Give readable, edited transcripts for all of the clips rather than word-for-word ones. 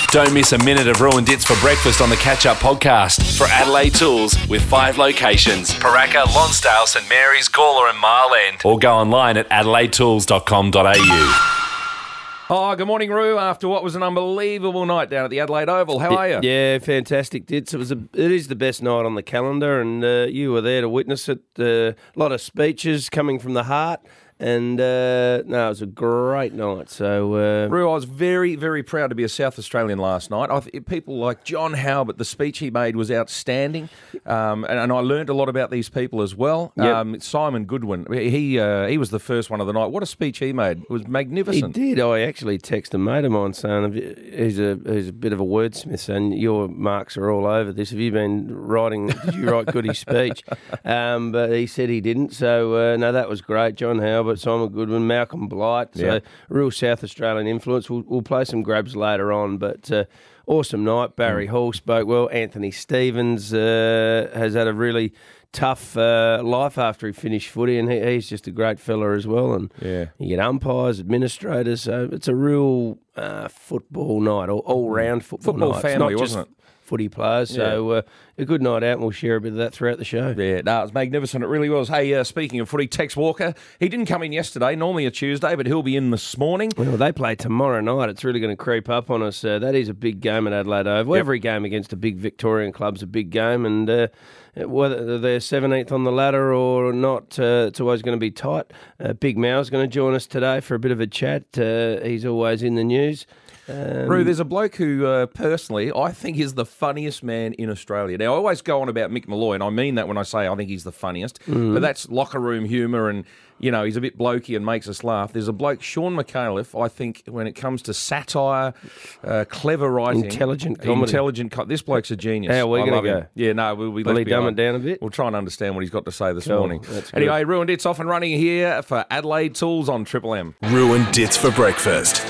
Don't miss a minute of Ruined Dits for breakfast on the Catch Up podcast for Adelaide Tools with 5 locations: Paraka, Lonsdale, St Mary's, Gawler and Mile End. Or go online at adelaidetools.com.au. Oh, good morning, Roo. After what was an unbelievable night down at the Adelaide Oval. How are you? Yeah, fantastic, Dits. It is the best night on the calendar, and you were there to witness it. A lot of speeches coming from the heart. And, no, it was a great night. So, Roo, I was very, very proud to be a South Australian last night. People like John Halbert, the speech he made was outstanding. And I learned a lot about these people as well. Yep. Simon Goodwin, he was the first one of the night. What a speech he made. It was magnificent. He did. I actually texted a mate of mine saying he's a bit of a wordsmith, saying your marks are all over this. Have you been writing, did you write Goody's speech? But he said he didn't. So, no, that was great. John Halbert, Simon Goodwin, Malcolm Blight. So real South Australian influence. We'll play some grabs later on, but awesome night. Barry Hall spoke well. Anthony Stevens has had a really tough life after he finished footy, and he's just a great fella as well. And you get umpires, administrators. So it's a real football night, all round football night. Family, it's not wasn't just footy players. So a good night out, and we'll share a bit of that throughout the show. Yeah, no, it was magnificent. It really was. Hey, speaking of footy, Tex Walker, he didn't come in yesterday, normally a Tuesday, but he'll be in this morning. Well, they play tomorrow night. It's really going to creep up on us. That is a big game at Adelaide Oval. Every game against a big Victorian club's a big game, and whether they're 17th on the ladder or not, it's always going to be tight. Big Mau's going to join us today for a bit of a chat. He's always in the news. Roo, there's a bloke who, personally, I think is the funniest man in Australia. Now, I always go on about Mick Molloy, and I mean that when I say I think he's the funniest, but that's locker room humour and, you know, he's a bit blokey and makes us laugh. There's a bloke, Sean McAuliffe, I think, when it comes to satire, clever writing. Intelligent comedy. This bloke's a genius. How are we going to go? Yeah, no, we'll be Will he left dumb behind. it down a bit? We'll try and understand what he's got to say this Cool. morning. That's Anyway, Ruined It's off and running here for Adelaide Tools on Triple M. Ruined Dits for breakfast.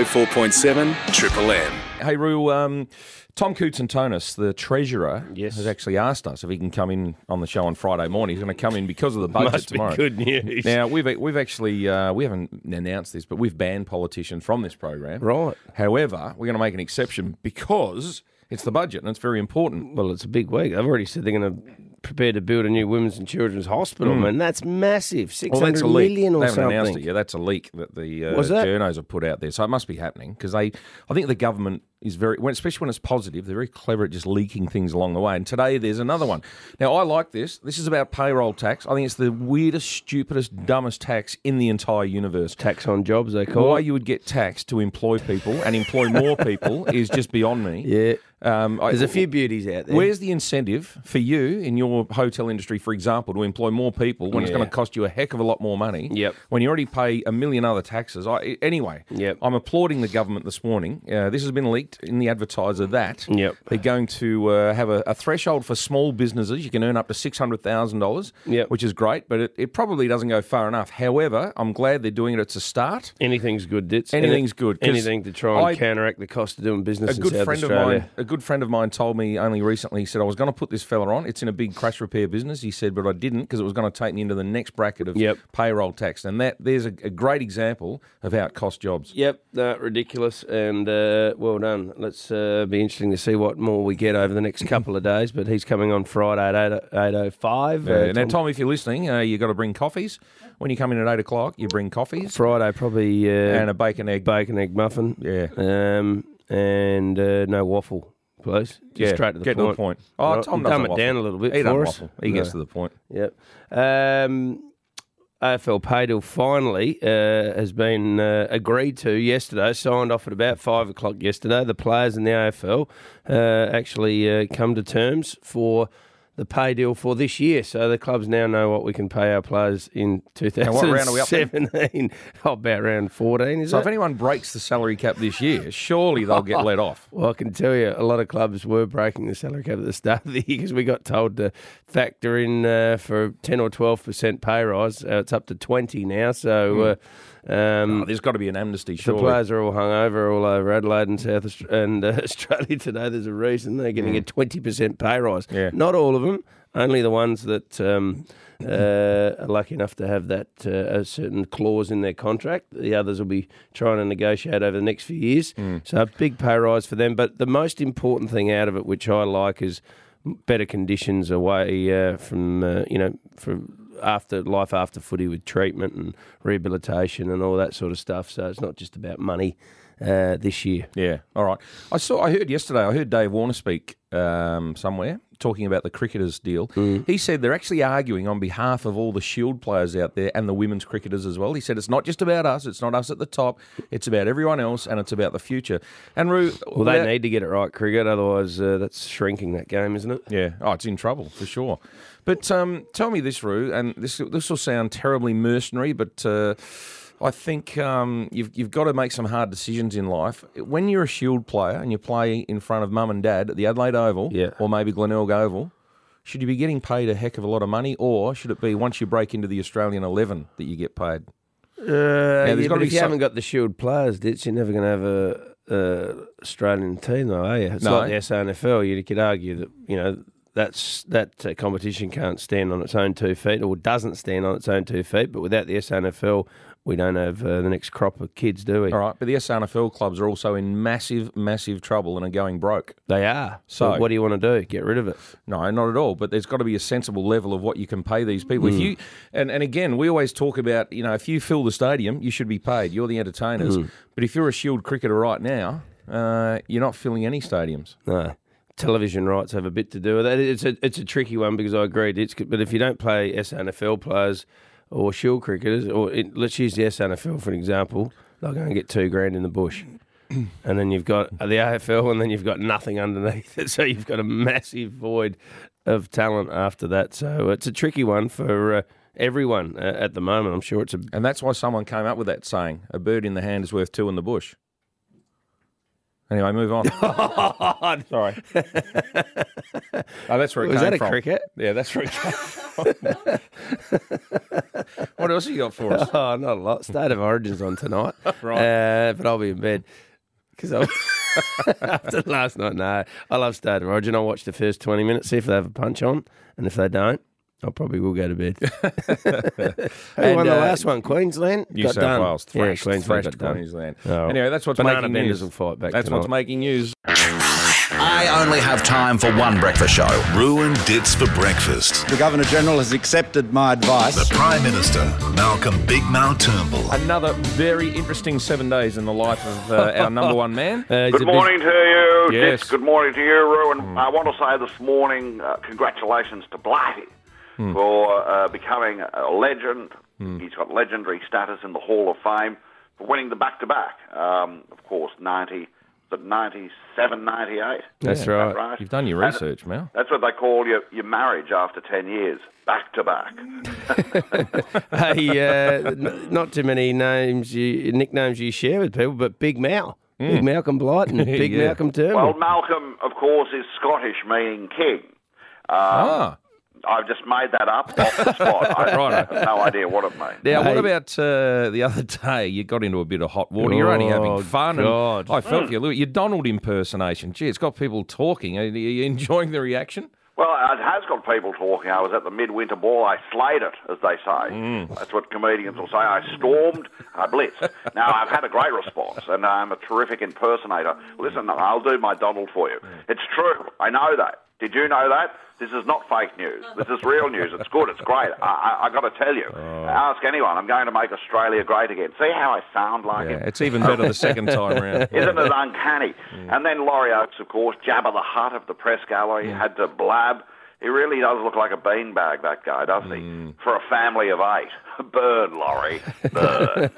104.7 Triple M. Hey, Roo, Tom Koutsantonis, the treasurer, has actually asked us if he can come in on the show on Friday morning. He's going to come in because of the budget Must tomorrow. be good news. Now, we've actually, we haven't announced this, but we've banned politicians from this program. Right. However, we're going to make an exception because it's the budget and it's very important. Well, it's a big week. They've already said they're going to prepare to build a new women's and children's hospital, man. That's massive. Well, that's 600 a leak. million or They haven't something. announced it yet. That's a leak that the Was that? journos have put out there. So it must be happening because I think the government is especially when it's positive, they're very clever at just leaking things along the way. And today there's another one. Now, I like this. This is about payroll tax. I think it's the weirdest, stupidest, dumbest tax in the entire universe. Tax on jobs, they call Why it. you would get taxed to employ people and employ more people is just beyond me. Yeah. There's a few beauties out there. Where's the incentive for you in your hotel industry, for example, to employ more people when it's going to cost you a heck of a lot more money? Yep. When you already pay a million other taxes. Anyway, I'm applauding the government this morning. This has been leaked in the Advertiser that they're going to have a threshold for small businesses. You can earn up to $600,000, which is great, but it probably doesn't go far enough. However, I'm glad they're doing it. It's a start. Anything's good, Dits. Anything's good. Anything to try and counteract the cost of doing business in South Australia. A good friend of mine told me only recently, he said, I was going to put this fella on. It's in a big crash repair business, he said, but I didn't because it was going to take me into the next bracket of payroll tax. And there's a great example of how it costs jobs. Yep, ridiculous, and well done. Let's be interesting to see what more we get over the next couple of days, but he's coming on Friday at 8:05. Now, Tom, if you're listening, you've got to bring coffees. When you come in at 8 o'clock, you bring coffees. Friday, probably... and a bacon egg muffin. Yeah. And no waffle, please. Just straight to the get point. to the point. Oh, Right, Tom dumb doesn't it waffle. down a little bit He for doesn't us. waffle. He gets to the point. Yep. AFL pay deal finally has been agreed to yesterday, signed off at about 5 o'clock yesterday. The players in the AFL actually come to terms for the pay deal for this year. So the clubs now know what we can pay our players in 2017. what round are we up in? About round 14, is So it? if anyone breaks the salary cap this year, surely they'll get let off. Well, I can tell you, a lot of clubs were breaking the salary cap at the start of the year because we got told to factor in for 10 or 12% pay rise. It's up to 20 now, so there's got to be an amnesty, the surely. players are all hungover all over Adelaide and Australia today. There's a reason they're getting a 20% pay rise. Yeah. Not all of them. Only the ones that are lucky enough to have that a certain clause in their contract. The others will be trying to negotiate over the next few years. So a big pay rise for them. But the most important thing out of it, which I like, is better conditions away from after footy with treatment and rehabilitation and all that sort of stuff. So it's not just about money this year. Yeah, all right. I heard yesterday, I heard Dave Warner speak somewhere talking about the cricketers deal. He said they're actually arguing on behalf of all the Shield players out there and the women's cricketers as well. He said it's not just about us, it's not us at the top, it's about everyone else and it's about the future. And Roo, well, they need to get it right, cricket, otherwise that's shrinking that game, isn't it? Yeah, it's in trouble for sure. But tell me this, Roo, and this will sound terribly mercenary, but I think you've got to make some hard decisions in life. When you're a Shield player and you play in front of mum and dad at the Adelaide Oval or maybe Glenelg Oval, should you be getting paid a heck of a lot of money, or should it be once you break into the Australian 11 that you get paid? If you haven't got the Shield players, you're never going to have a Australian team, though, are you? It's like the SANFL. You could argue that, that competition can't stand on its own 2 feet, or doesn't stand on its own 2 feet, but without the SANFL, we don't have the next crop of kids, do we? All right, but the SANFL clubs are also in massive, massive trouble and are going broke. They are. So what do you want to do? Get rid of it? No, not at all. But there's got to be a sensible level of what you can pay these people. If you and again, we always talk about, if you fill the stadium, you should be paid. You're the entertainers. But if you're a Shield cricketer right now, you're not filling any stadiums. No. Television rights have a bit to do with that. It's a tricky one because I agree. But if you don't play SANFL players or Shield cricketers, let's use the SANFL for an example, they'll go and get $2,000 in the bush. And then you've got the AFL, and then you've got nothing underneath it. So you've got a massive void of talent after that. So it's a tricky one for everyone at the moment. I'm sure and that's why someone came up with that saying, a bird in the hand is worth two in the bush. Anyway, move on. Sorry. That's where it came from. Was that a cricket? Yeah, that's where it came from. What else have you got for us? Oh, not a lot. State of Origin's on tonight. Right. But I'll be in bed. Because after last night, no. I love State of Origin. I'll watch the first 20 minutes, see if they have a punch on. And if they don't, I probably will go to bed. Who won the last one? Queensland? New South Wales. Thrashed Queensland. Oh. Anyway, that's what's Banana making Benders news. will fight back That's tonight. what's making news. I only have time for one breakfast show. Ruin Dits for breakfast. The Governor-General has accepted my advice. The Prime Minister, Malcolm Big Mouth Turnbull. Another very interesting 7 days in the life of our number one man. Good morning to you. Yes. Good morning to you, Roo. And I want to say this morning, congratulations to Blighty for becoming a legend. He's got legendary status in the Hall of Fame for winning the back-to-back. Of course, 97, 98. That's right. You've done your research, Mel. That's what they call your marriage after 10 years, back-to-back. Hey, not too many nicknames you share with people, but Big Mal. Big Malcolm Blight and Big Malcolm Turnbull. Well, Malcolm, of course, is Scottish, meaning king. I've just made that up off the spot. I have no idea what it means. Now, what about the other day? You got into a bit of hot water. You're only having fun. God. And I felt you. Look, your Donald impersonation. Gee, it's got people talking. Are you enjoying the reaction? Well, it has got people talking. I was at the midwinter ball. I slayed it, as they say. That's what comedians will say. I stormed, I blitzed. Now, I've had a great response, and I'm a terrific impersonator. Listen, I'll do my Donald for you. It's true. I know that. Did you know that? This is not fake news. This is real news. It's good. It's great. I got to tell you. Ask anyone. I'm going to make Australia great again. See how I sound like it? It's even better the second time around. Isn't it uncanny? And then Laurie Oakes, of course, Jabba the Hutt of the press gallery, had to blab. He really does look like a beanbag, that guy, doesn't he? For a family of 8. Burn, Laurie. Burn.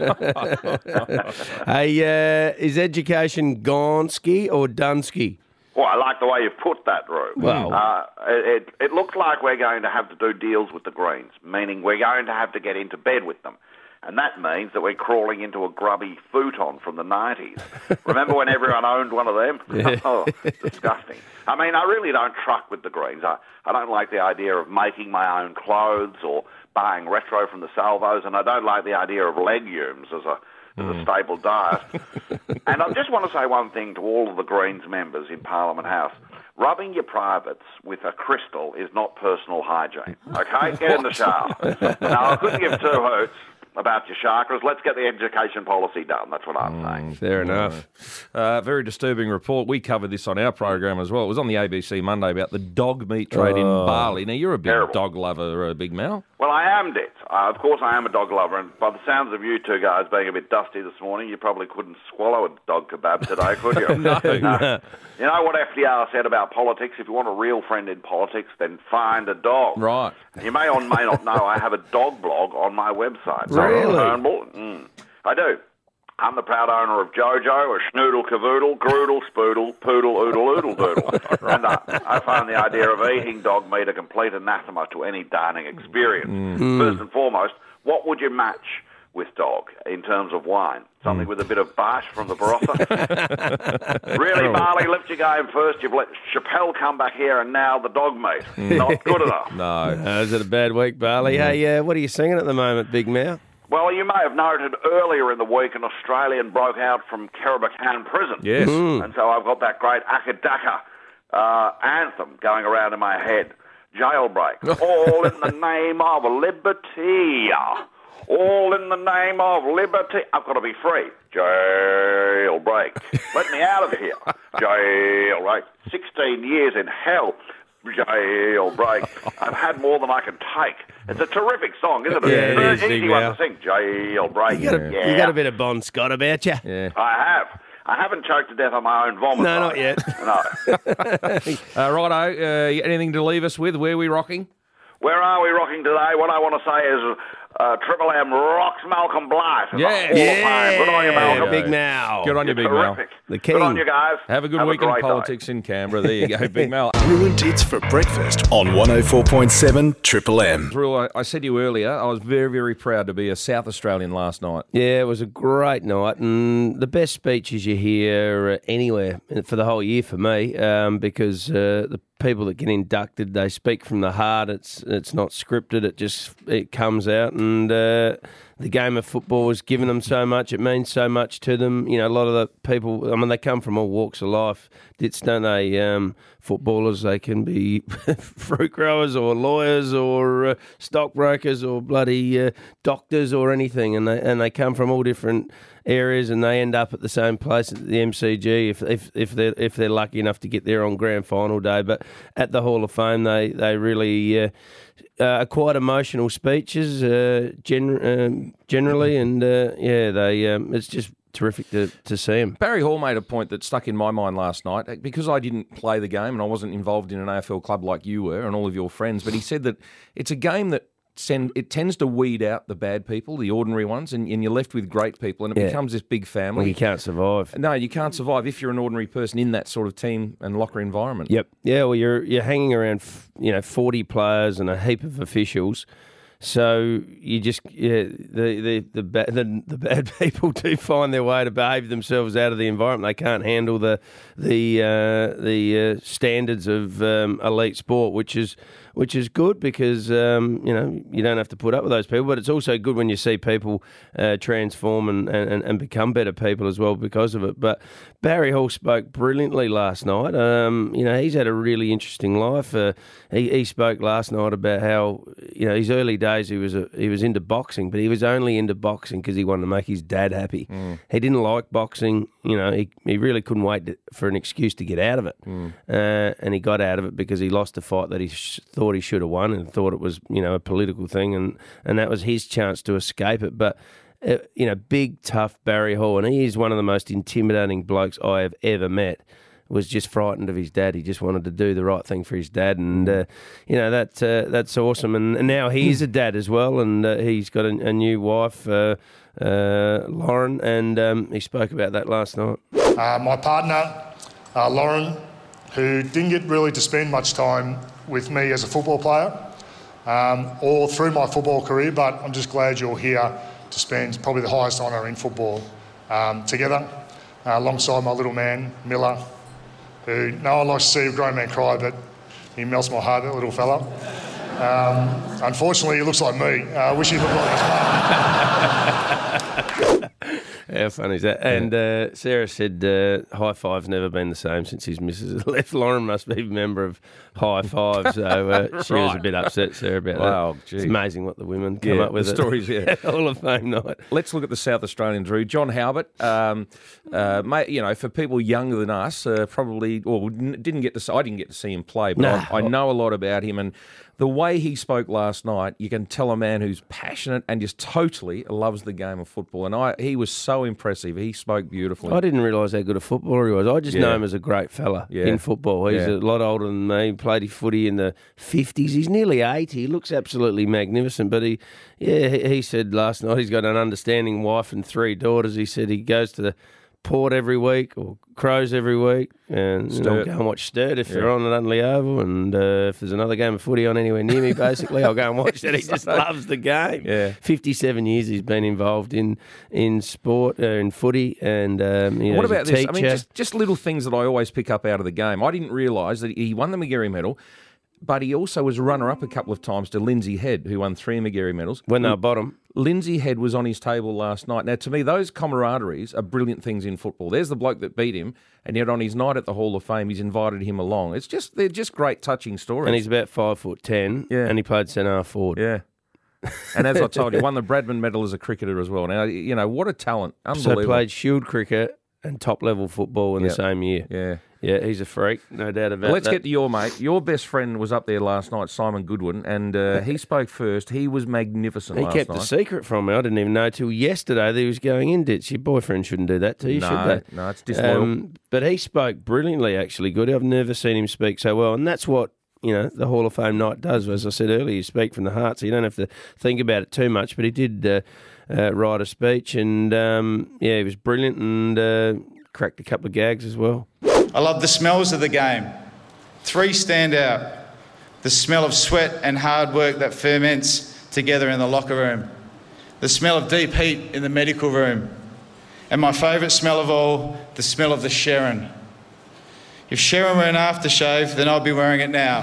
Hey, is education Gonski or Dunsky? Well, I like the way you put that, Roo. Wow. It looks like we're going to have to do deals with the Greens, meaning we're going to have to get into bed with them. And that means that we're crawling into a grubby futon from the 90s. Remember when everyone owned one of them? Yeah. Oh, disgusting. I mean, I really don't truck with the Greens. I don't like the idea of making my own clothes or buying retro from the salvos, and I don't like the idea of legumes as a staple diet. And I just want to say one thing to all of the Greens members in Parliament House. rubbing your privates with a crystal is not personal hygiene. Okay? Get in the shower. Now, I couldn't give two hoots about your chakras. Let's get the education policy done. That's what I'm saying. Fair enough. Very disturbing report. We covered this on our program as well. It was on the ABC Monday about the dog meat trade in Bali. Now, you're a big dog lover, Big Mal. Well, I am, Dit. Of course, I am a dog lover, and by the sounds of you two guys being a bit dusty this morning, you probably couldn't swallow a dog kebab today, could you? No. You know what FDR said about politics? If you want a real friend in politics, then find a dog. Right. You may or may not know I have a dog blog on my website. Really? I do. I'm the proud owner of Jojo, a schnoodle cavoodle, groodle, spoodle, poodle, oodle, oodle, doodle. And I find the idea of eating dog meat a complete anathema to any darning experience. First and foremost, what would you match with dog in terms of wine? Something with a bit of Barsh from the Barossa? Really, Marley, lift your game first. You've let Chappelle come back here and now the dog meat. Not good enough. No. Is it a bad week, Barley? Hey, what are you singing at the moment, Big Mal? Well, you may have noted earlier in the week an Australian broke out from Kerribakan prison. Yes. And so I've got that great Akadaka anthem going around in my head. Jailbreak. All in the name of liberty. All in the name of liberty. I've got to be free. Jailbreak. Let me out of here. Jailbreak. 16 years in hell. Jailbreak. I've had more than I can take. It's a terrific song, isn't it? Yeah, It's it an is, easy Big one Mal. to sing. Jailbreak. You got a bit of Bon Scott about you? Yeah. I have. I haven't choked to death on my own vomit. No, though. not yet. No. Righto, anything to leave us with? Where are we rocking? Where are we rocking today? What I want to say is Triple M rocks Malcolm Blythe. Yeah. Hall of Fame. Good on you, Malcolm. Big Mal. Good on you, Big You're Mal. terrific. The Good on king. you guys. Have a good week in great day. politics in Canberra. There you go, Big Mal. Ruined Hits for breakfast on 104.7 Triple M. Drew, I said to you earlier, I was very, very proud to be a South Australian last night. Yeah, it was a great night, and the best speeches you hear anywhere for the whole year for me, because the people that get inducted, they speak from the heart. It's not scripted. It comes out, and the game of football has given them so much. It means so much to them. You know, a lot of the people, I mean, they come from all walks of life. Don't they? Footballers, they can be fruit growers or lawyers or stockbrokers or bloody doctors or anything, and they come from all different areas, and they end up at the same place at the MCG if they're lucky enough to get there on grand final day. But at the Hall of Fame, they really are quite emotional speeches generally, and it's just terrific to see him. Barry Hall made a point that stuck in my mind last night, because I didn't play the game and I wasn't involved in an AFL club like you were and all of your friends, but he said that it's a game that it tends to weed out the bad people, the ordinary ones, and you're left with great people, and it becomes this big family. Well, you can't survive. No, you can't survive if you're an ordinary person in that sort of team and locker environment. Yep. Yeah. Well, you're hanging around, 40 players and a heap of officials. So you just the bad people do find their way to behave themselves out of the environment. They can't handle the standards of elite sport, which is good because you don't have to put up with those people. But it's also good when you see people transform and become better people as well because of it. But Barry Hall spoke brilliantly last night. He's had a really interesting life. He spoke last night about how his early days he was into boxing, but he was only into boxing because he wanted to make his dad happy. He didn't like boxing. He really couldn't wait for an excuse to get out of it, and he got out of it because he lost a fight that he thought he should have won and thought it was a political thing, and that was his chance to escape it. But big tough Barry Hall, and he is one of the most intimidating blokes I have ever met. Was just frightened of his dad. He just wanted to do the right thing for his dad, and that's awesome. And now he's a dad as well, and he's got a new wife, Lauren, and he spoke about that last night. My partner, Lauren, who didn't get really to spend much time with me as a football player or through my football career, but I'm just glad you're here to spend probably the highest honour in football together, alongside my little man, Miller, who no one likes to see a grown man cry, but he melts my heart, that little fella. Unfortunately, he looks like me. I wish he looked like his mum. How funny is that? And Sarah said High Five's never been the same since his missus has left. Lauren must be a member of High Five, so she was a bit upset, Sarah, about that. Gee. It's amazing what the women come up with. The stories, yeah. Hall of Fame night. Let's look at the South Australian, Drew. John Halbert, for people younger than us, probably, or didn't get to. I didn't get to see him play, but I know a lot about him, and the way he spoke last night, you can tell a man who's passionate and just totally loves the game of football. And he was so impressive. He spoke beautifully. I didn't realise how good a footballer he was. I just know him as a great fella in football. He's a lot older than me. He played his footy in the 50s. He's nearly 80. He looks absolutely magnificent. But he said last night he's got an understanding wife and 3 daughters. He said he goes to the Port every week or Crows every week, and I'll go and watch Sturt if they're on at Unley Oval, and if there's another game of footy on anywhere near me, basically, I'll go and watch that. He just loves the game. Yeah. 57 years he's been involved in sport, in footy, and what about this? teacher. I mean, just little things that I always pick up out of the game. I didn't realise that he won the Magarey medal, but he also was runner-up a couple of times to Lindsay Head, who won 3 Magarey medals. When they were bottom. Lindsay Head was on his table last night. Now, to me, those camaraderies are brilliant things in football. There's the bloke that beat him, and yet on his night at the Hall of Fame, he's invited him along. They're just great, touching stories. And he's about 5'10", and he played centre forward. Yeah. And as I told you, won the Bradman medal as a cricketer as well. Now, what a talent. Unbelievable. So played Shield cricket and top-level football in the same year. Yeah. Yeah, he's a freak, no doubt about Let's that. get to your mate. Your best friend was up there last night, Simon Goodwin, and he spoke first. He was magnificent last night. He kept a secret from me. I didn't even know till yesterday that he was going in. Your boyfriend shouldn't do that to you, should they? No, it's disloyal. But he spoke brilliantly, actually, good. I've never seen him speak so well, and that's what the Hall of Fame night does. As I said earlier, you speak from the heart, so you don't have to think about it too much. But he did write a speech, and he was brilliant, and cracked a couple of gags as well. I love the smells of the game. 3 stand out. The smell of sweat and hard work that ferments together in the locker room. The smell of deep heat in the medical room. And my favourite smell of all, the smell of the Sharon. If Sharon were an aftershave, then I'd be wearing it now.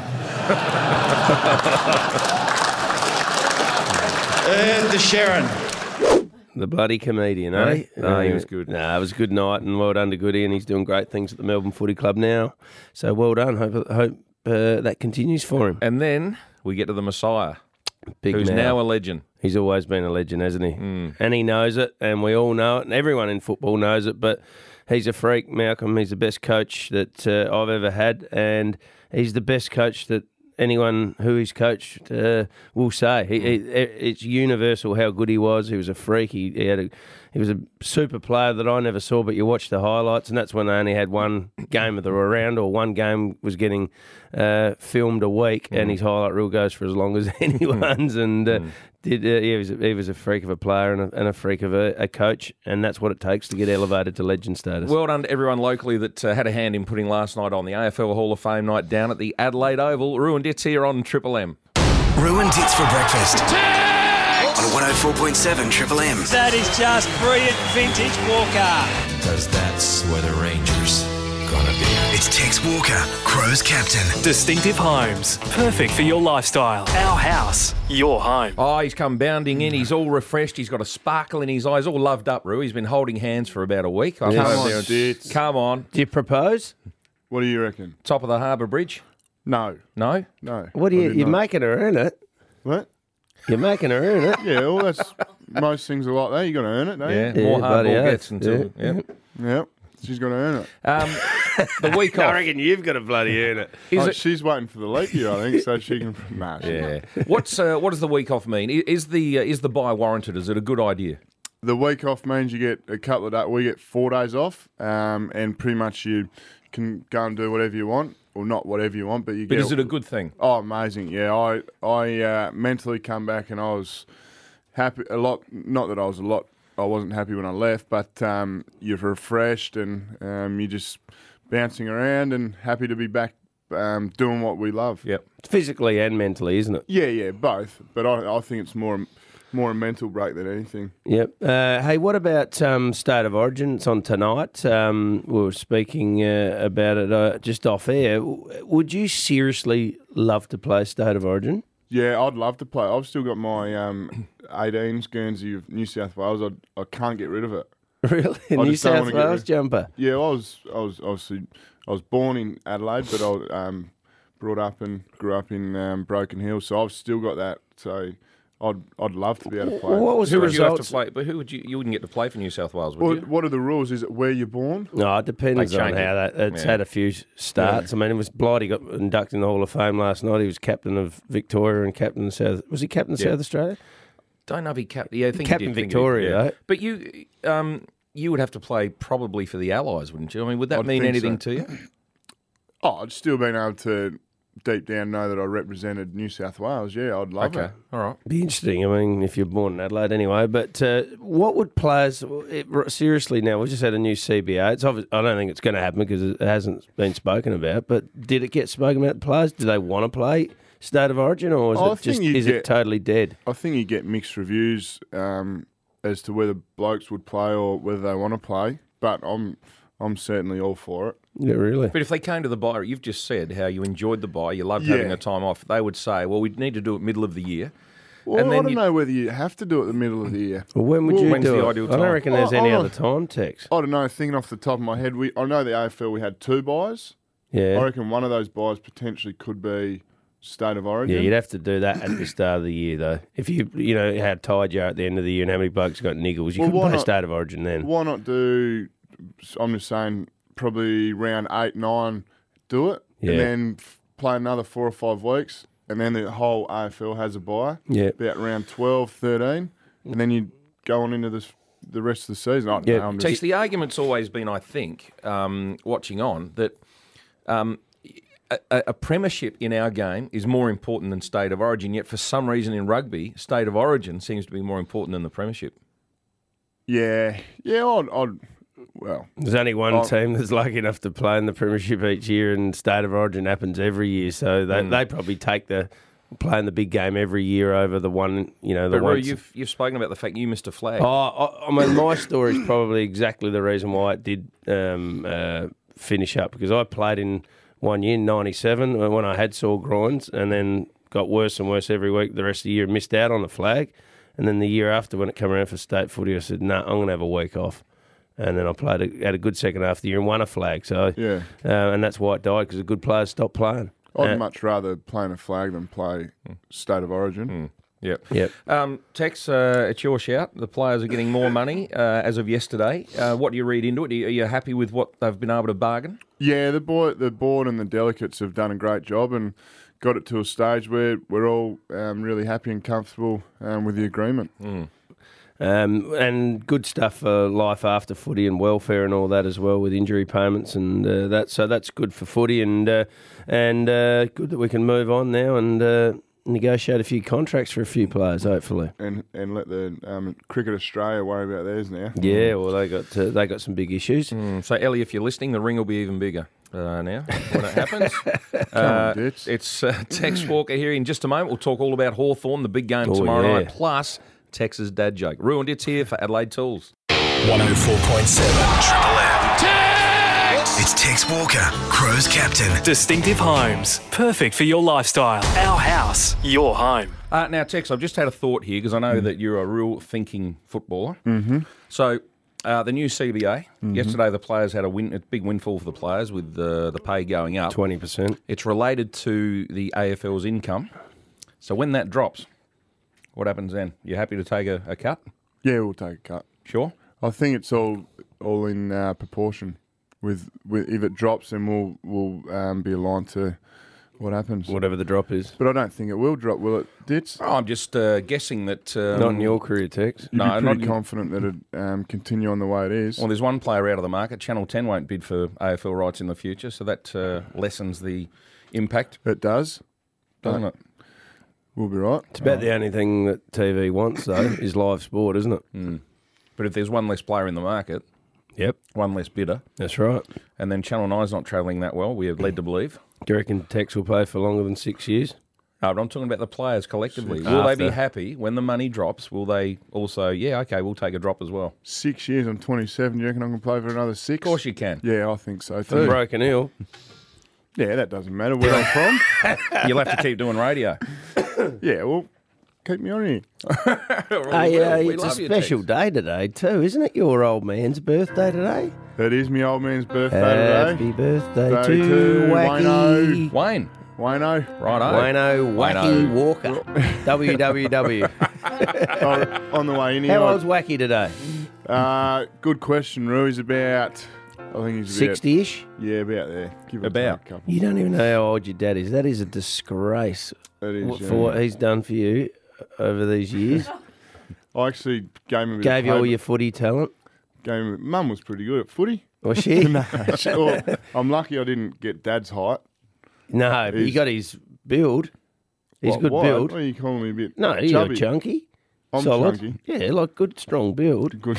The Sharon. The bloody comedian, eh? No, he was good. No, it was a good night, and well done to Goody, and he's doing great things at the Melbourne Footy Club now. So well done. Hope that continues for him. And then we get to the Messiah, who's man. now a legend. He's always been a legend, hasn't he? And he knows it, and we all know it, and everyone in football knows it, but he's a freak, Malcolm. He's the best coach that I've ever had, and he's the best coach that anyone who he's coached will say. It's universal how good he was. He was a freak. He was a super player that I never saw, but you watch the highlights, and that's when they only had one game of the round, or one game was getting filmed a week, and his highlight reel goes for as long as anyone's. And he was a freak of a player and a freak of a coach, and that's what it takes to get elevated to legend status. Well done to everyone locally that had a hand in putting last night on the AFL Hall of Fame night down at the Adelaide Oval. Ruin Dits here on Triple M. Ruin Dits for breakfast. On 104.7 Triple M. That is just brilliant vintage Walker. Because that's where the Rangers gonna be. It's Tex Walker, Crows captain. Distinctive Homes. Perfect for your lifestyle. Our house. Your home. Oh, he's come bounding in. He's all refreshed. He's got a sparkle in his eyes. All loved up, Roo. He's been holding hands for about a week. Come on. Do you propose? What do you reckon? Top of the Harbour Bridge? No. No? No. What do you're making her earn it. What? You're making her earn it. Yeah, well, that's most things are like that. You got to earn it, don't you? More hardball gets until. Yep. She's got to earn it. The week off. I reckon you've got to bloody earn it. She's waiting for the leap year, I think, so she can. Nah, what does the week off mean? Is the buy warranted? Is it a good idea? The week off means you get a couple of days. We get 4 days off, and pretty much you can go and do whatever you want. Well, not whatever you want, but you get... But is it a good thing? Oh, amazing, yeah. I mentally come back and I was happy a lot. Not that I wasn't happy when I left, but you're refreshed and you're just bouncing around and happy to be back doing what we love. Yep. Physically and mentally, isn't it? Yeah, both. But I think it's more a mental break than anything. Yep. Hey, what about State of Origin? It's on tonight. We were speaking about it just off air. Would you seriously love to play State of Origin? Yeah, I'd love to play. I've still got my 18s Guernsey of New South Wales. I can't get rid of it. Really? I New just don't South wanna get Wales rid- jumper? Yeah, I was obviously I was born in Adelaide, but I brought up and grew up in Broken Hill, so I've still got that. So I'd love to be able to play. What was Who the would you have to results? play? But who would you wouldn't get to play for New South Wales, would you? What are the rules? Is it where you're born? No, it depends They on change how it. that. It's Yeah. had a few starts. I mean, it was Blighty got inducted in the Hall of Fame last night. He was captain of Victoria and captain of South. Was he captain of Yeah. South Australia? Don't know if he captain. Yeah, I think Captain he did, think he did, Victoria, yeah. though. But you would have to play probably for the Allies, wouldn't you? I mean, would that I'd mean think anything so. to you? Oh, I'd still been able to deep down know that I represented New South Wales. Yeah, I'd love it. All right. Be interesting. I mean, if you're born in Adelaide anyway. But what would players seriously now? We just had a new CBA. It's obvious, I don't think it's going to happen because it hasn't been spoken about. But did it get spoken about? The players? Do they want to play State of Origin, or is it totally dead? I think you get mixed reviews as to whether blokes would play or whether they want to play. But I'm certainly all for it. Yeah, really. But if they came to the bye, you've just said how you enjoyed the bye, you loved having a time off. They would say, well, we need to do it middle of the year. Well, And I then don't you- know whether you have to do it the middle of the year. Well, when would you when's do the it? ideal I don't time? reckon there's Oh, any oh. other time, Tex. I don't know. Thinking off the top of my head, I know the AFL we had 2 buys. Yeah. I reckon one of those buys potentially could be State of Origin. Yeah, you'd have to do that at the start of the year, though. If you know how tired you are at the end of the year and how many blokes got niggles, you Well, could why play not- State of Origin then. Why not do? I'm just saying, probably round 8, 9, do it, Yeah. and then play another 4 or 5 weeks, and then the whole AFL has a bye. Yeah. About round 12, 13, and then you go on into the rest of the season. I don't Yeah. know, I'm Tex, just- the argument's always been, I think, watching on, that a premiership in our game is more important than State of Origin, yet for some reason in rugby, State of Origin seems to be more important than the premiership. yeah, I'd well, There's only one team that's lucky enough to play in the Premiership each year, and State of Origin happens every year. So they probably take the playing the big game every year over the one, the But Roo, one. you've spoken about the fact you missed a flag. I mean, my story is probably exactly the reason why it did finish up, because I played in one year, 97, when I had sore groins, and then got worse and worse every week. The rest of the year, missed out on the flag. And then the year after, when it came around for state footy, I said, no, I'm going to have a week off. And then I had a good second half of the year and won a flag. So Yeah. And that's why it died, because the good players stopped playing. I'd much rather play in a flag than play State of Origin. Yep. Yep. Tex, it's your shout. The players are getting more money as of yesterday. What do you read into it? Are you happy with what they've been able to bargain? Yeah, the board and the delegates have done a great job and got it to a stage where we're all really happy and comfortable with the agreement. And good stuff for life after footy and welfare and all that as well, with injury payments and that. So that's good for footy and good that we can move on now and negotiate a few contracts for a few players, hopefully. And let the Cricket Australia worry about theirs now. Yeah, well, they got some big issues. So, Ellie, if you're listening, the ring will be even bigger now when it happens. It's Tex Walker here in just a moment. We'll talk all about Hawthorn, the big game tomorrow night, plus Tex's dad joke. Ruined it's here for Adelaide Tools. 104.7 Triple M. It's Tex Walker, Crows captain. Distinctive Homes. Perfect for your lifestyle. Our house, your home. Now, Tex, I've just had a thought here because I know that you're a real thinking footballer. Mm-hmm. So, the new CBA, yesterday the players had a big windfall for the players with the pay going up. 20%. It's related to the AFL's income. So when that drops, what happens then? You happy to take a cut? Yeah, we'll take a cut. Sure. I think it's all in proportion. With if it drops, then we'll be aligned to what happens. Whatever the drop is. But I don't think it will drop, will it, Ditz? Oh, I'm just guessing that... Not in your career, Tex. You'd be pretty confident that it continue on the way it is. Well, there's one player out of the market. Channel 10 won't bid for AFL rights in the future, so that lessens the impact. It does. Doesn't it? We'll be right. It's about the only thing that TV wants, though, is live sport, isn't it? But if there's one less player in the market, one less bidder. That's right. And then Channel 9's not travelling that well, we have led to believe. Do you reckon Tex will play for longer than 6 years? No, but I'm talking about the players collectively. Will they be happy when the money drops? Will they also, we'll take a drop as well? 6 years, I'm 27. Do you reckon I can play for another 6? Of course you can. Yeah, I think so For too. Broken Hill. Yeah, that doesn't matter where I'm from. You'll have to keep doing radio. Yeah, well, keep me on here. Hey, it's a special day today too, isn't it? Your old man's birthday today. It is my old man's birthday today. Happy birthday to Wacky. Wayne. Wayno. Righto. Wayno Wacky Walker. WWW. On the way in here. How old's Wacky today? Good question, Roo. He's about, I think he's about 60-ish? Yeah, about there. Give or About. take a couple. You don't even know how old your dad is. That is a disgrace It is, for what he's done for you over these years. I actually gave him a bit Gave of you all paper. your footy talent. Mum was pretty good at footy. Was she? No, well, I'm lucky I didn't get Dad's height. No, but he got his build. He's good Why? build. What are you calling me a bit No, you're chubby? chunky. I'm Solid. chunky. Yeah, like good, strong build. Good.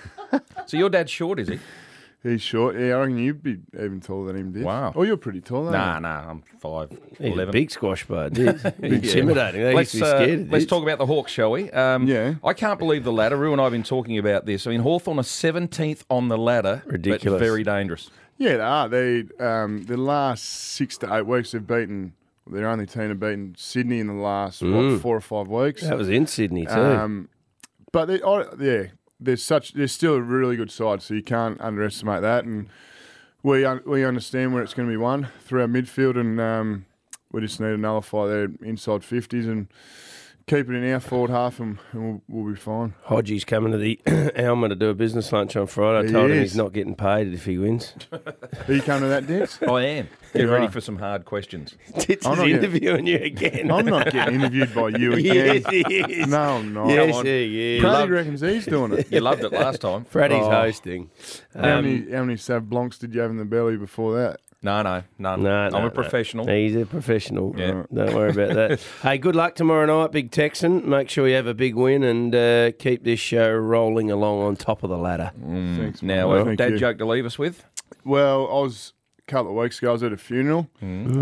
So your dad's short, is he? He's short. Yeah, I reckon you'd be even taller than him, Dick. Wow. Oh, you're pretty tall, aren't you? Nah, I'm 5'11". He's a big squash bud. He's intimidating. They used to be scared of Let's this. talk about the Hawks, shall we? Yeah. I can't believe the ladder. Roo and I have been talking about this. I mean, Hawthorn are 17th on the ladder. Ridiculous. But very dangerous. Yeah, they are. They the last 6 to 8 weeks they've beaten. Their only team have beaten Sydney in the last 4 or 5 weeks. That was in Sydney too. But they're still a really good side, so you can't underestimate that. And we understand where it's going to be won through our midfield, and we just need to nullify their inside 50s and keep it in our forward half, and we'll be fine. Hodgie's coming to the Alma to do a business lunch on Friday. I told him he's not getting paid if he wins. Are you coming to that, Dits? I am. Get ready for some hard questions. Tits is interviewing you again. I'm not getting interviewed by you again. Yes, he is. No, I'm not. Yes, he is. Paddy reckons he's doing it. You loved it last time. Freddie's hosting. How many Sav Blancs did you have in the belly before that? No, none. I'm a professional. He's a professional. Yeah. Don't worry about that. Hey, good luck tomorrow night, Big Texan. Make sure you have a big win and keep this show rolling along on top of the ladder. Thanks, Now, mate. Thank dad you. joke to leave us with? Well, a couple of weeks ago, I was at a funeral, and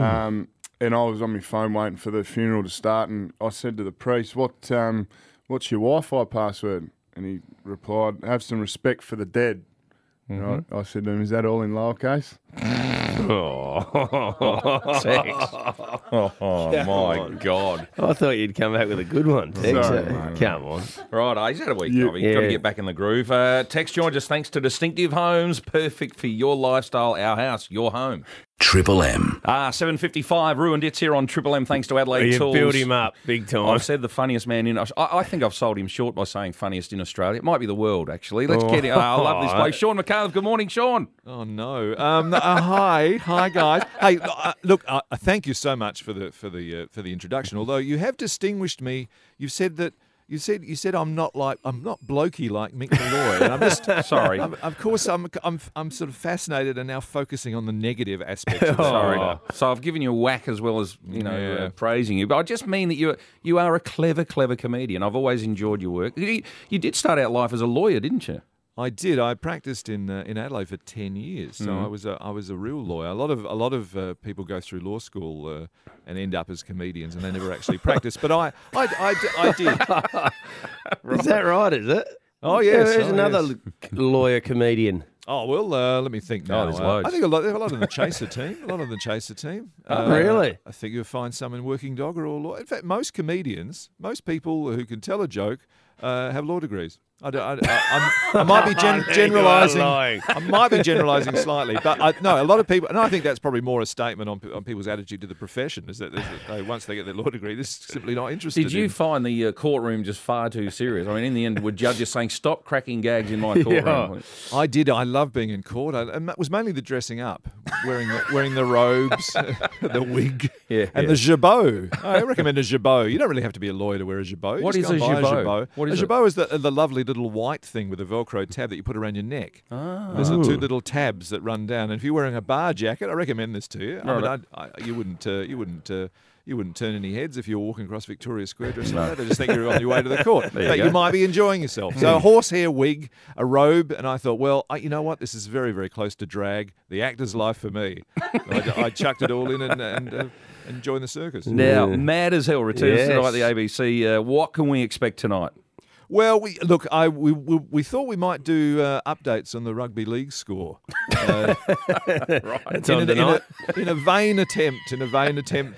I was on my phone waiting for the funeral to start, and I said to the priest, "What's your Wi-Fi password?" And he replied, "Have some respect for the dead." And I said to him, "Is that all in lowercase?" My God. I thought you'd come back with a good one, Tex. Sorry, mate. Come on. Right, he's had a week off. He's got to get back in the groove. Text joined us thanks to Distinctive Homes. Perfect for your lifestyle, our house, your home. Triple M. 7:55. Roo and Dits here on Triple M. Thanks to Adelaide You Tools. build him up big time. I've said the funniest man in. I think I've sold him short by saying funniest in Australia. It might be the world, actually. Let's get it. I love this place. Sean McCallum. Good morning, Sean. Oh no! Hi guys. Hey, look. Thank you so much for the introduction. Although you have distinguished me, you said I'm not blokey like Mick Malloy. And I'm just sorry. Of course, I'm sort of fascinated and now focusing on the negative aspects. Of Sorry. So I've given you a whack as well as praising you, but I just mean that you are a clever comedian. I've always enjoyed your work. You did start out life as a lawyer, didn't you? I did. I practiced in Adelaide for 10 years, so I was a real lawyer. A lot of people go through law school and end up as comedians, and they never actually practice. But I did. Is that right? Is it? Oh yes. There's another lawyer comedian. Oh well, let me think now. there's loads. I think a lot of the Chaser team. Really? I think you'll find some in Working Dog or law. In fact, most comedians, most people who can tell a joke, have law degrees. I might be generalising. I might be generalising slightly, but a lot of people, and I think that's probably more a statement on people's attitude to the profession, is that once they get their law degree, they're simply not interested. Did you find the courtroom just far too serious? I mean, in the end, were judges saying, "Stop cracking gags in my courtroom"? Yeah. I did. I love being in court. And it was mainly the dressing up, wearing the robes, the wig, and the jabot. I recommend a jabot. You don't really have to be a lawyer to wear a jabot. What is a jabot? A jabot is the lovely little white thing with a Velcro tab that you put around your neck. There's the two little tabs that run down. And if you're wearing a bar jacket, I recommend this to you. I mean, you wouldn't turn any heads if you were walking across Victoria Square dressed like that. They just think you're on your way to the court. But you might be enjoying yourself. So a horsehair wig, a robe, and I thought, well, you know what? This is very, very close to drag. The actor's life for me. I chucked it all in and joined the circus. Now, Mad as Hell returns tonight at the ABC. What can we expect tonight? Well, we thought we might do updates on the rugby league score. Right. In a vain attempt to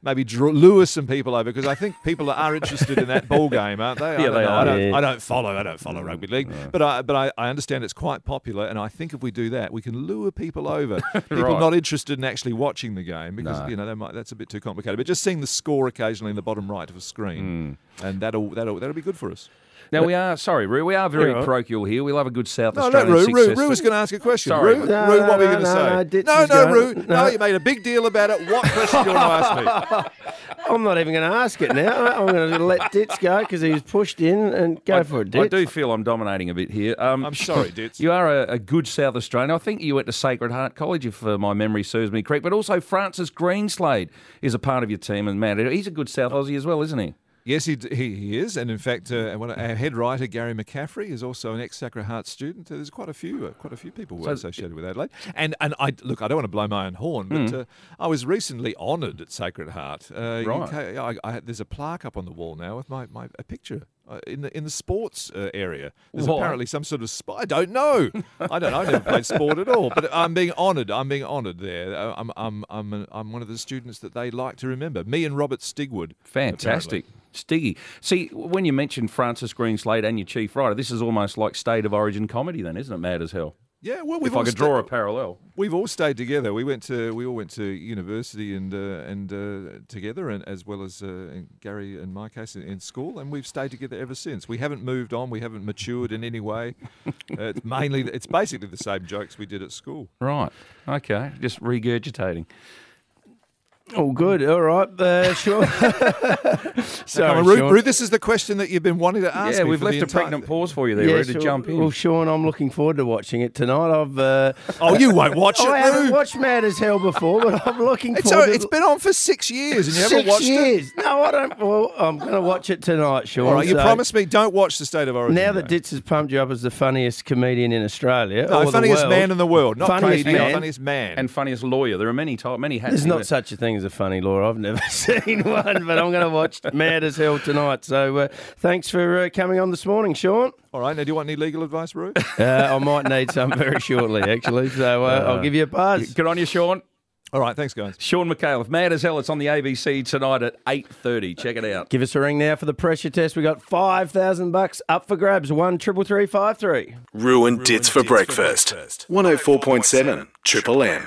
maybe lure some people over, because I think people are interested in that ball game, aren't they? Yeah, they are. I don't follow rugby league, but I understand it's quite popular, and I think if we do that, we can lure people over. People Right. not interested in actually watching the game because that's a bit too complicated. But just seeing the score occasionally in the bottom right of a screen, and that'll be good for us. Now, we are very parochial here. We love a good South No, Australian Roo success was story. going to ask a question. Sorry. Roo, what were you going to say? Roo. No, you made a big deal about it. What question do you want to ask me? I'm not even going to ask it now. I'm going to let Ditz go because he was pushed in and go for it, Ditz. I do feel I'm dominating a bit here. I'm sorry, Ditz. You are a good South Australian. I think you went to Sacred Heart College, if my memory serves me correct. But also Francis Greenslade is a part of your team, and man, he's a good South Aussie as well, isn't he? Yes, he is, and in fact, our head writer Gary McCaffrey is also an ex-Sacred Heart student. There's quite a few people associated with Adelaide. And I don't want to blow my own horn, but I was recently honoured at Sacred Heart. Right. There's a plaque up on the wall now with a picture. In the sports area, there's What? apparently some sort of I don't know. I never played sport at all, but I'm being honoured. I'm being honoured there. I'm one of the students that they like to remember. Me and Robert Stigwood. Fantastic. Stiggy. See, when you mentioned Francis Greenslade and your chief writer, this is almost like State of Origin comedy then, isn't it? Mad as hell. Yeah, well, if I could draw a parallel. We've all stayed together. We all went to university and together, and as well as in Gary and my case in school, and we've stayed together ever since. We haven't moved on. We haven't matured in any way. It's basically the same jokes we did at school. Right. Okay. Just regurgitating. Oh, good. All right. Sure. Sorry, Roo, Sean. Roo, this is the question that you've been wanting to ask me. Yeah, we've for left the a pregnant pause for you there, Roo, to jump in. Well, Sean, I'm looking forward to watching it tonight. Oh, you won't watch it, I haven't Roo. watched Mad as Hell before, but I'm looking forward to it. It's been on for 6 years and you haven't watched 6 years. No, I don't. Well, I'm going to watch it tonight, Sean. All right, you so promised me don't watch the State of Origin. Now that Ditz has pumped you up as the funniest comedian in Australia, No, or funniest the world, man in the world. Not funniest comedian, man. funniest man. And funniest lawyer. There are many hats. There's in not there. such a thing as a funny lawyer. I've never seen one, but I'm going to watch Mad as Hell tonight. So thanks for coming on this morning, Sean. All right, now do you want any legal advice, Roo? I might need some very shortly, actually. So I'll give you a buzz. Good on you, Sean. All right, thanks, guys. Sean McHale, Mad as Hell. It's on the ABC tonight at 8:30. Check it out. Give us a ring now for the pressure test. We got $5,000 up for grabs. 1-333-53. Roo and Ditz for breakfast. 104.7 Triple M.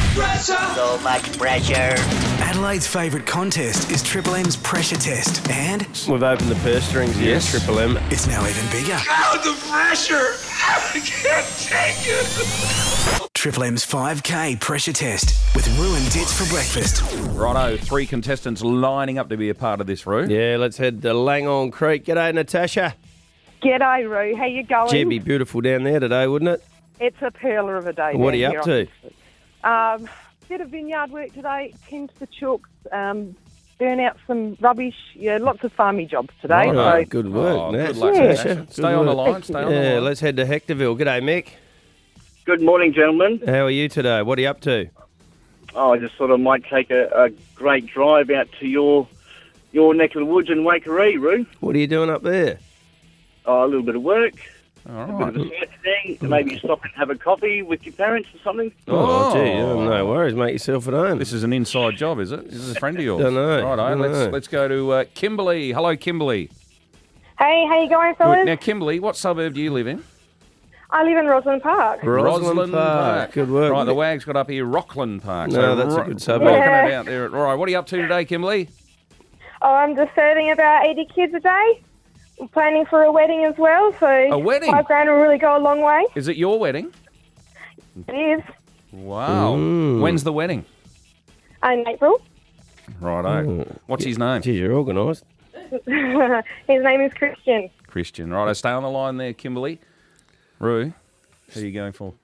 So much pressure. Adelaide's favourite contest is Triple M's pressure test, and We've opened the purse strings here, Yes. Triple M. it's now even bigger. Oh, the pressure! I can't take it. Triple M's 5K pressure test with Roo and Ditz for breakfast. Righto, 3 contestants lining up to be a part of this, Roo. Yeah, let's head to Langhorne Creek. G'day, Natasha. G'day, Roo. How you going? Gee, it'd be beautiful down there today, wouldn't it? It's a pearler of a day. What are you down up here, to? obviously. Bit of vineyard work today. Tends to chalk, burn out some rubbish. Yeah, lots of farmy jobs today. Oh, so good work, Oh, Nat. good luck, Yeah. Natasha. Stay on the line. Stay on the Yeah, line. let's head to Hectorville. G'day, Mick. Good morning, gentlemen. How are you today? What are you up to? Oh, I just thought I might take a great drive out to your neck of the woods in Waikerie, Roo. What are you doing up there? Oh, a little bit of work, All a bit right. of a sightseeing, maybe stop and have a coffee with your parents or something. Oh, gee, no worries. Make yourself at home. This is an inside job, is it? Is this a friend of yours? Don't know. Righto, Don't know. let's go to Kimberley. Hello, Kimberley. Hey, how you going, fellas? Now, Kimberley, what suburb do you live in? I live in Roslyn Park. Roslyn Park. Good work. Right, the WAG's got up here Rockland Park. No, that's a good suburb. Rocking Yeah. it out there. All right, what are you up to today, Kimberley? Oh, I'm just serving about 80 kids a day. I'm planning for a wedding as well, so A wedding? $5,000 will really go a long way. Is it your wedding? It is. Wow. Mm. When's the wedding? In April. Righto. What's his name? Gee, you're organised. His name is Christian. Christian. Righto, stay on the line there, Kimberley. Roo, who are you going for?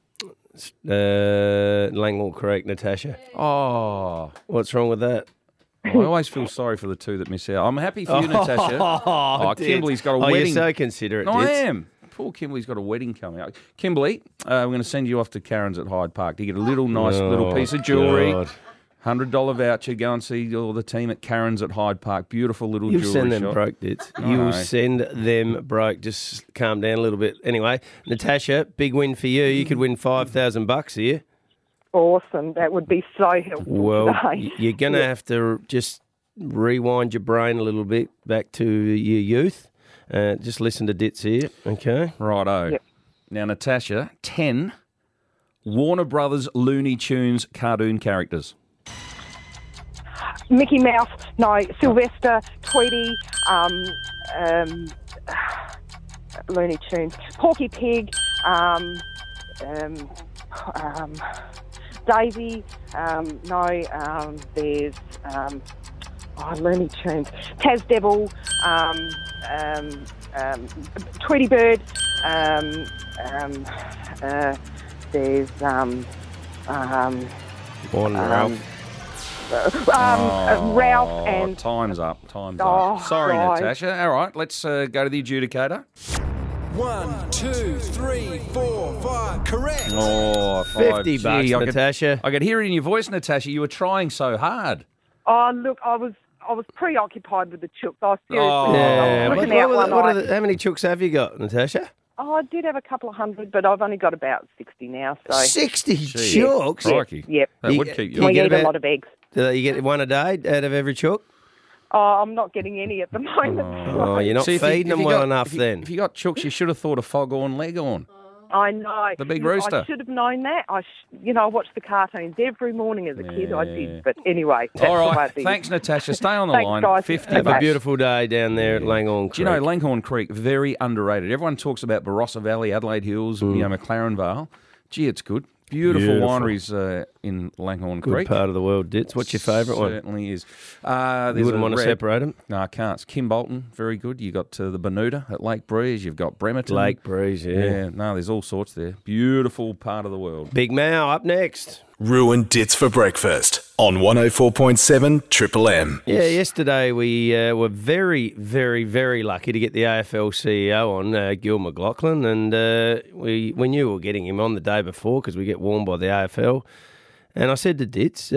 Langhorne Creek, Natasha. Oh. What's wrong with that? I always feel sorry for the two that miss out. I'm happy for you, Natasha. Oh, Ditz. Kimberley's got a Oh, wedding. you're so considerate, No, I Ditz. am. Poor Kimberley's got a wedding coming up. Kimberley, we're going to send you off to Karen's at Hyde Park to get a little nice little piece of jewellery. God. $100 voucher. Go and see all the team at Karen's at Hyde Park. Beautiful little You'll jewellery send them shop. broke, Ditz. I You'll know. send them broke. Just calm down a little bit. Anyway, Natasha, big win for you. You could win $5,000 here. Awesome. That would be so helpful Well, today. you're going to have to just rewind your brain a little bit back to your youth. Just listen to Ditz here, okay? Righto. Yep. Now, Natasha, 10 Warner Brothers Looney Tunes cartoon characters. Mickey Mouse, no. Sylvester, Tweety, Looney Tunes, Porky Pig, Daisy, no. There's Looney Tunes, Taz Devil, Tweety Bird. There's Ralph. Ralph and... Time's up. Oh, Sorry, right. Natasha. All right, let's go to the adjudicator. 1, 2, 3, 4, 5. Correct. Oh, 50 bucks, Natasha. I could hear it in your voice, Natasha. You were trying so hard. Oh, look, I was preoccupied with the chooks. I was seriously Yeah. looking out one eye. How many chooks have you got, Natasha? Oh, I did have a couple of hundred, but I've only got about 60 now. So 60 chooks? Crikey. Yep. That would keep you. We eat a lot of eggs. Do you get one a day out of every chook? Oh, I'm not getting any at the moment. Oh, you're not See, feeding them well enough if then. If you got chooks, you should have thought of Foghorn Leghorn. I know. The big Look, rooster. I should have known that. I watched the cartoons every morning as a kid. I did. But anyway. That's All the way right. it is. Thanks, Natasha. Stay on the Thanks, line. guys. 50 Have a bucks. beautiful day down there at Langhorne Creek. Do you know Langhorne Creek, very underrated. Everyone talks about Barossa Valley, Adelaide Hills, McLaren Vale. Gee, it's good. Beautiful wineries in Langhorne Good Creek. part of the world, Ditz. What's your favourite one? Certainly is. You wouldn't want to separate them? No, I can't. It's Kim Bolton, very good. You got the Bermuda at Lake Breeze. You've got Bremerton. Lake Breeze, yeah. No, there's all sorts there. Beautiful part of the world. Big Mao up next. Ruined Ditz for breakfast on 104.7 Triple M. Yeah, yesterday we were very, very, very lucky to get the AFL CEO on, Gil McLaughlin, and we knew we were getting him on the day before because we get warned by the AFL. And I said to Ditz,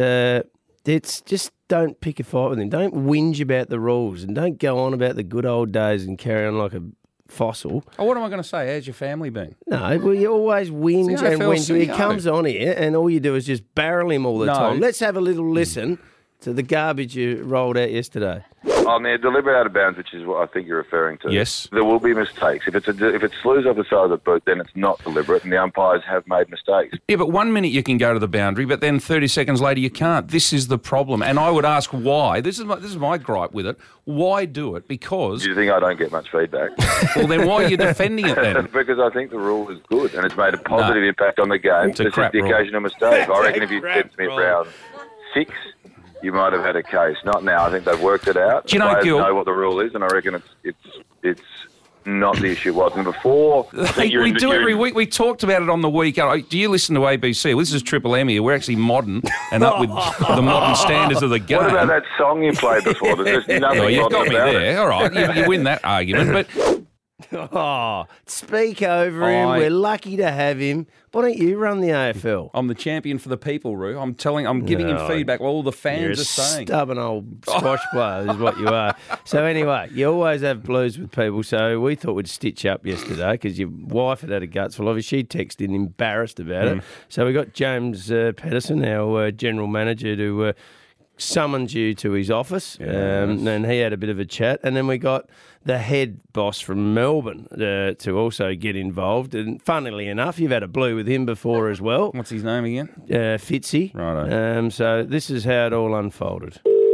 just don't pick a fight with him. Don't whinge about the rules and don't go on about the good old days and carry on like a fossil. Oh, what am I going to say? How's your family been? No, well, you always whinge It's the and AFL whinge. He CEO. comes on here and all you do is just barrel him all the No. time. Let's have a little listen to the garbage you rolled out yesterday. On the deliberate out of bounds, which is what I think you're referring to. Yes. There will be mistakes. If it's slews off the side of the boot, then it's not deliberate, and the umpires have made mistakes. Yeah, but 1 minute you can go to the boundary, but then 30 seconds later you can't. This is the problem. And I would ask why. This is my gripe with it. Why do it? Because... Do you think I don't get much feedback? Well, then why are you defending it then? Because I think the rule is good, and it's made a positive impact on the game. It's a This crap is the rule. occasional mistake. I reckon if you said to me at round 6, you might have had a case. Not now. I think they've worked it out. Do you know, Players Gil- know what the rule is, and I reckon it's not the issue it was. And before, I think We do every week. We talked about it on the week. Do you listen to ABC? Well, this is Triple M here. We're actually modern and up with the modern standards of the game. What about that song you played before? There's just nothing Oh, you've got modern me about there. it. All right, you win that argument. But Oh, speak over him. We're lucky to have him. Why don't you run the AFL? I'm the champion for the people, Roo. I'm giving him feedback. All the fans You're are a saying. stubborn old squash player is what you are. So anyway, you always have blues with people. So we thought we'd stitch up yesterday because your wife had a guts full of it. She texted embarrassed about it. So we got James Pedersen, our general manager, to summoned you to his office, and he had a bit of a chat. And then we got the head boss from Melbourne to also get involved. And funnily enough, you've had a blue with him before as well. What's his name again? Fitzy. Righto. So this is how it all unfolded.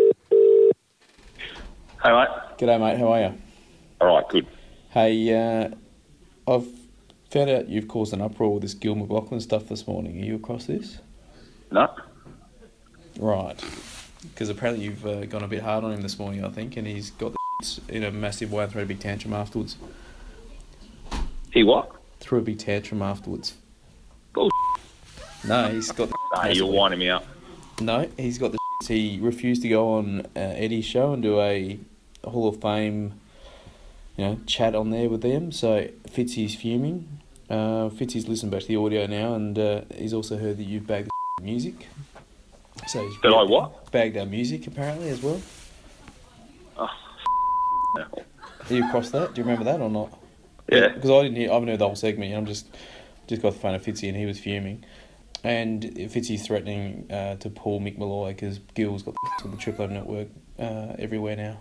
Hey, mate. G'day, mate. How are you? All right, good. Hey, I've found out you've caused an uproar with this Gil McLaughlin stuff this morning. Are you across this? No. Right. Because apparently you've gone a bit hard on him this morning, I think, and he's got the in a massive way and threw a big tantrum afterwards. He what? Threw a big tantrum afterwards. Bull. No, he's got the... Nah, you're winding me up. No, he's got the... He refused to go on Eddie's show and do a Hall of Fame, chat on there with them. So Fitzy's fuming. Fitzy's listened back to the audio now, and he's also heard that you've bagged the music. So he's Did I what? Bagged our music apparently as well. Oh, no. Are you across that? Do you remember that or not? Yeah. Because I haven't heard the whole segment. I'm just got the phone of Fitzy and he was fuming. And Fitzy's threatening to pull Mick Malloy because Gill's got the Triple M network everywhere now.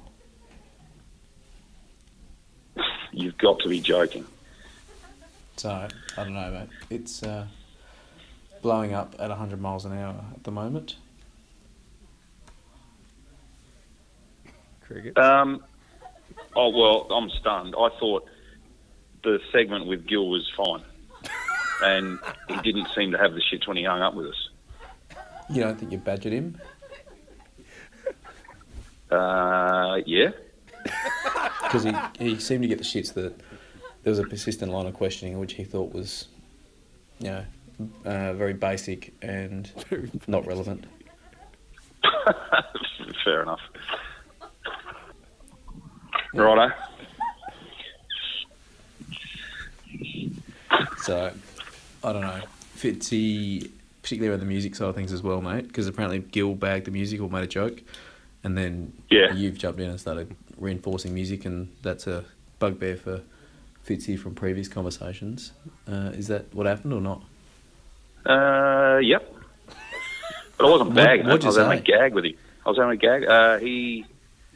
You've got to be joking. So, I don't know, mate. It's blowing up at 100 miles an hour at the moment. Cricket. Oh, well, I'm stunned. I thought the segment with Gill was fine. And he didn't seem to have the shits when he hung up with us. You don't think you badgered him? Yeah. Because he seemed to get the shits that there was a persistent line of questioning which he thought was, very basic and not relevant. Fair enough. Righto. So, I don't know. Fitzy, particularly around the music side of things as well, mate, because apparently Gill bagged the music or made a joke, and then you've jumped in and started reinforcing music, and that's a bugbear for Fitzy from previous conversations. Is that what happened or not? Yep. But I wasn't bagging. What'd you I was having say? a gag with him. He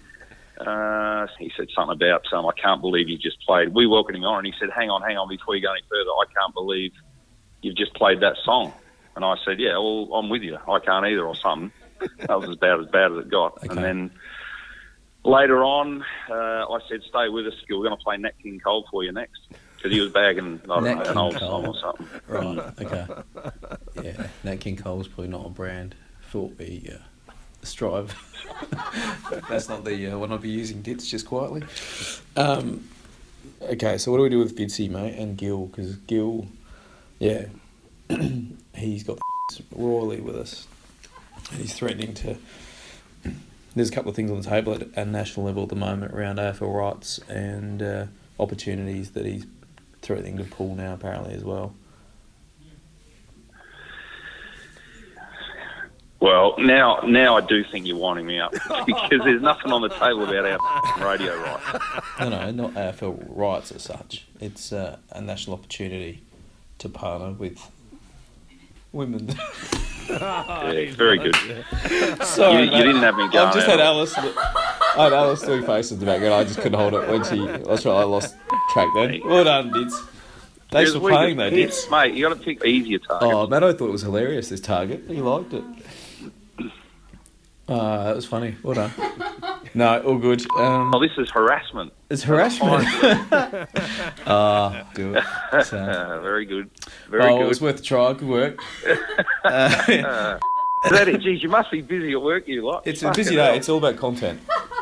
said something about, I can't believe you just played. We welcomed him on, and he said, hang on, before you go any further, I can't believe you've just played that song. And I said, yeah, well, I'm with you. I can't either, or something. That was about as bad as it got. Okay. And then later on, I said, stay with us, we're going to play Nat King Cole for you next. Because he was bagging, I don't know, an old song or something. Right, okay. Yeah, Nat King Cole's probably not a brand. Thought we strive. That's not the one I'll be using, Dits, just quietly. Okay, so what do we do with Fitzy, mate, and Gill? Because Gill, he's got royally with us. And he's threatening to... There's a couple of things on the table at a national level at the moment around AFL rights and opportunities that he's threatening to pull now, apparently, as well. Well, now I do think you're winding me up because there's nothing on the table about our radio rights. No, not AFL rights as such. It's a national opportunity to partner with women. Yeah, very good. Sorry, you didn't have me going. I've just had Alice. I had Alice doing faces in the background. I just couldn't hold it when I lost track then. Well done, Dids. Thanks for playing though, Dids. Mate, you got to pick easier targets. Oh, Matt, I thought it was hilarious, this target. He liked it. That was funny. Well done. No, all good. This is harassment. It's harassment. Do it. So. Very good. Very good. It was worth a try. Good work. Geez, you must be busy at work, you lot. It's a busy day. It's all about content.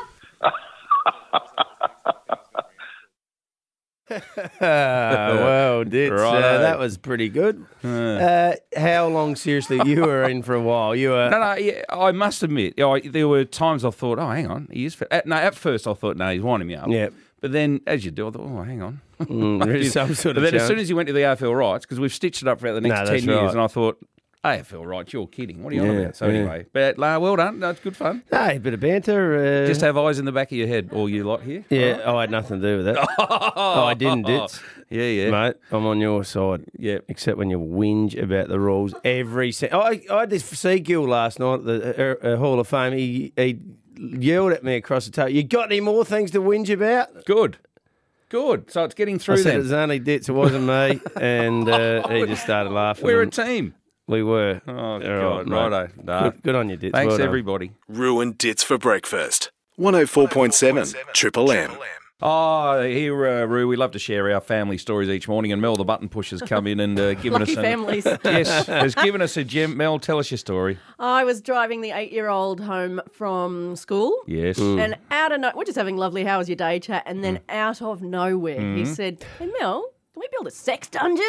Well, Dits, that was pretty good. How long, seriously, you were in for a while? You were I must admit, there were times I thought, oh, hang on, he is. At first I thought, no, he's winding me up. Yeah. But then, as you do, I thought, oh, hang on. There is some sort of But then, as chance. soon as you went to the AFL rights, because we've stitched it up for the next 10 years, right. and I thought, AFL rights, you're kidding. What are you on about? So anyway, but well done. No, it's good fun. Hey, bit of banter. Just have eyes in the back of your head, all you lot here. Yeah, I had nothing to do with that. I didn't, Dits. Yeah. Mate, I'm on your side. Yeah. Except when you whinge about the rules every I had this Sea Gill last night at the Hall of Fame. He yelled at me across the table, you got any more things to whinge about? Good. So it's getting through I said then. it was only Dits, it wasn't me. And he just started laughing. We're a team. We were. Oh, God. Righto. No. Good on you, Dits. Thanks, well done. everybody. Ruined Dits for breakfast. 104.7 Triple M. Oh, here, Roo, we love to share our family stories each morning, and Mel, the button pusher's come in and given us families. Yes, has given us a gem. Mel, tell us your story. I was driving the 8-year-old home from school. Yes. And out of we're just having lovely how was your day chat, and then out of nowhere he said, hey, Mel, can we build a sex dungeon?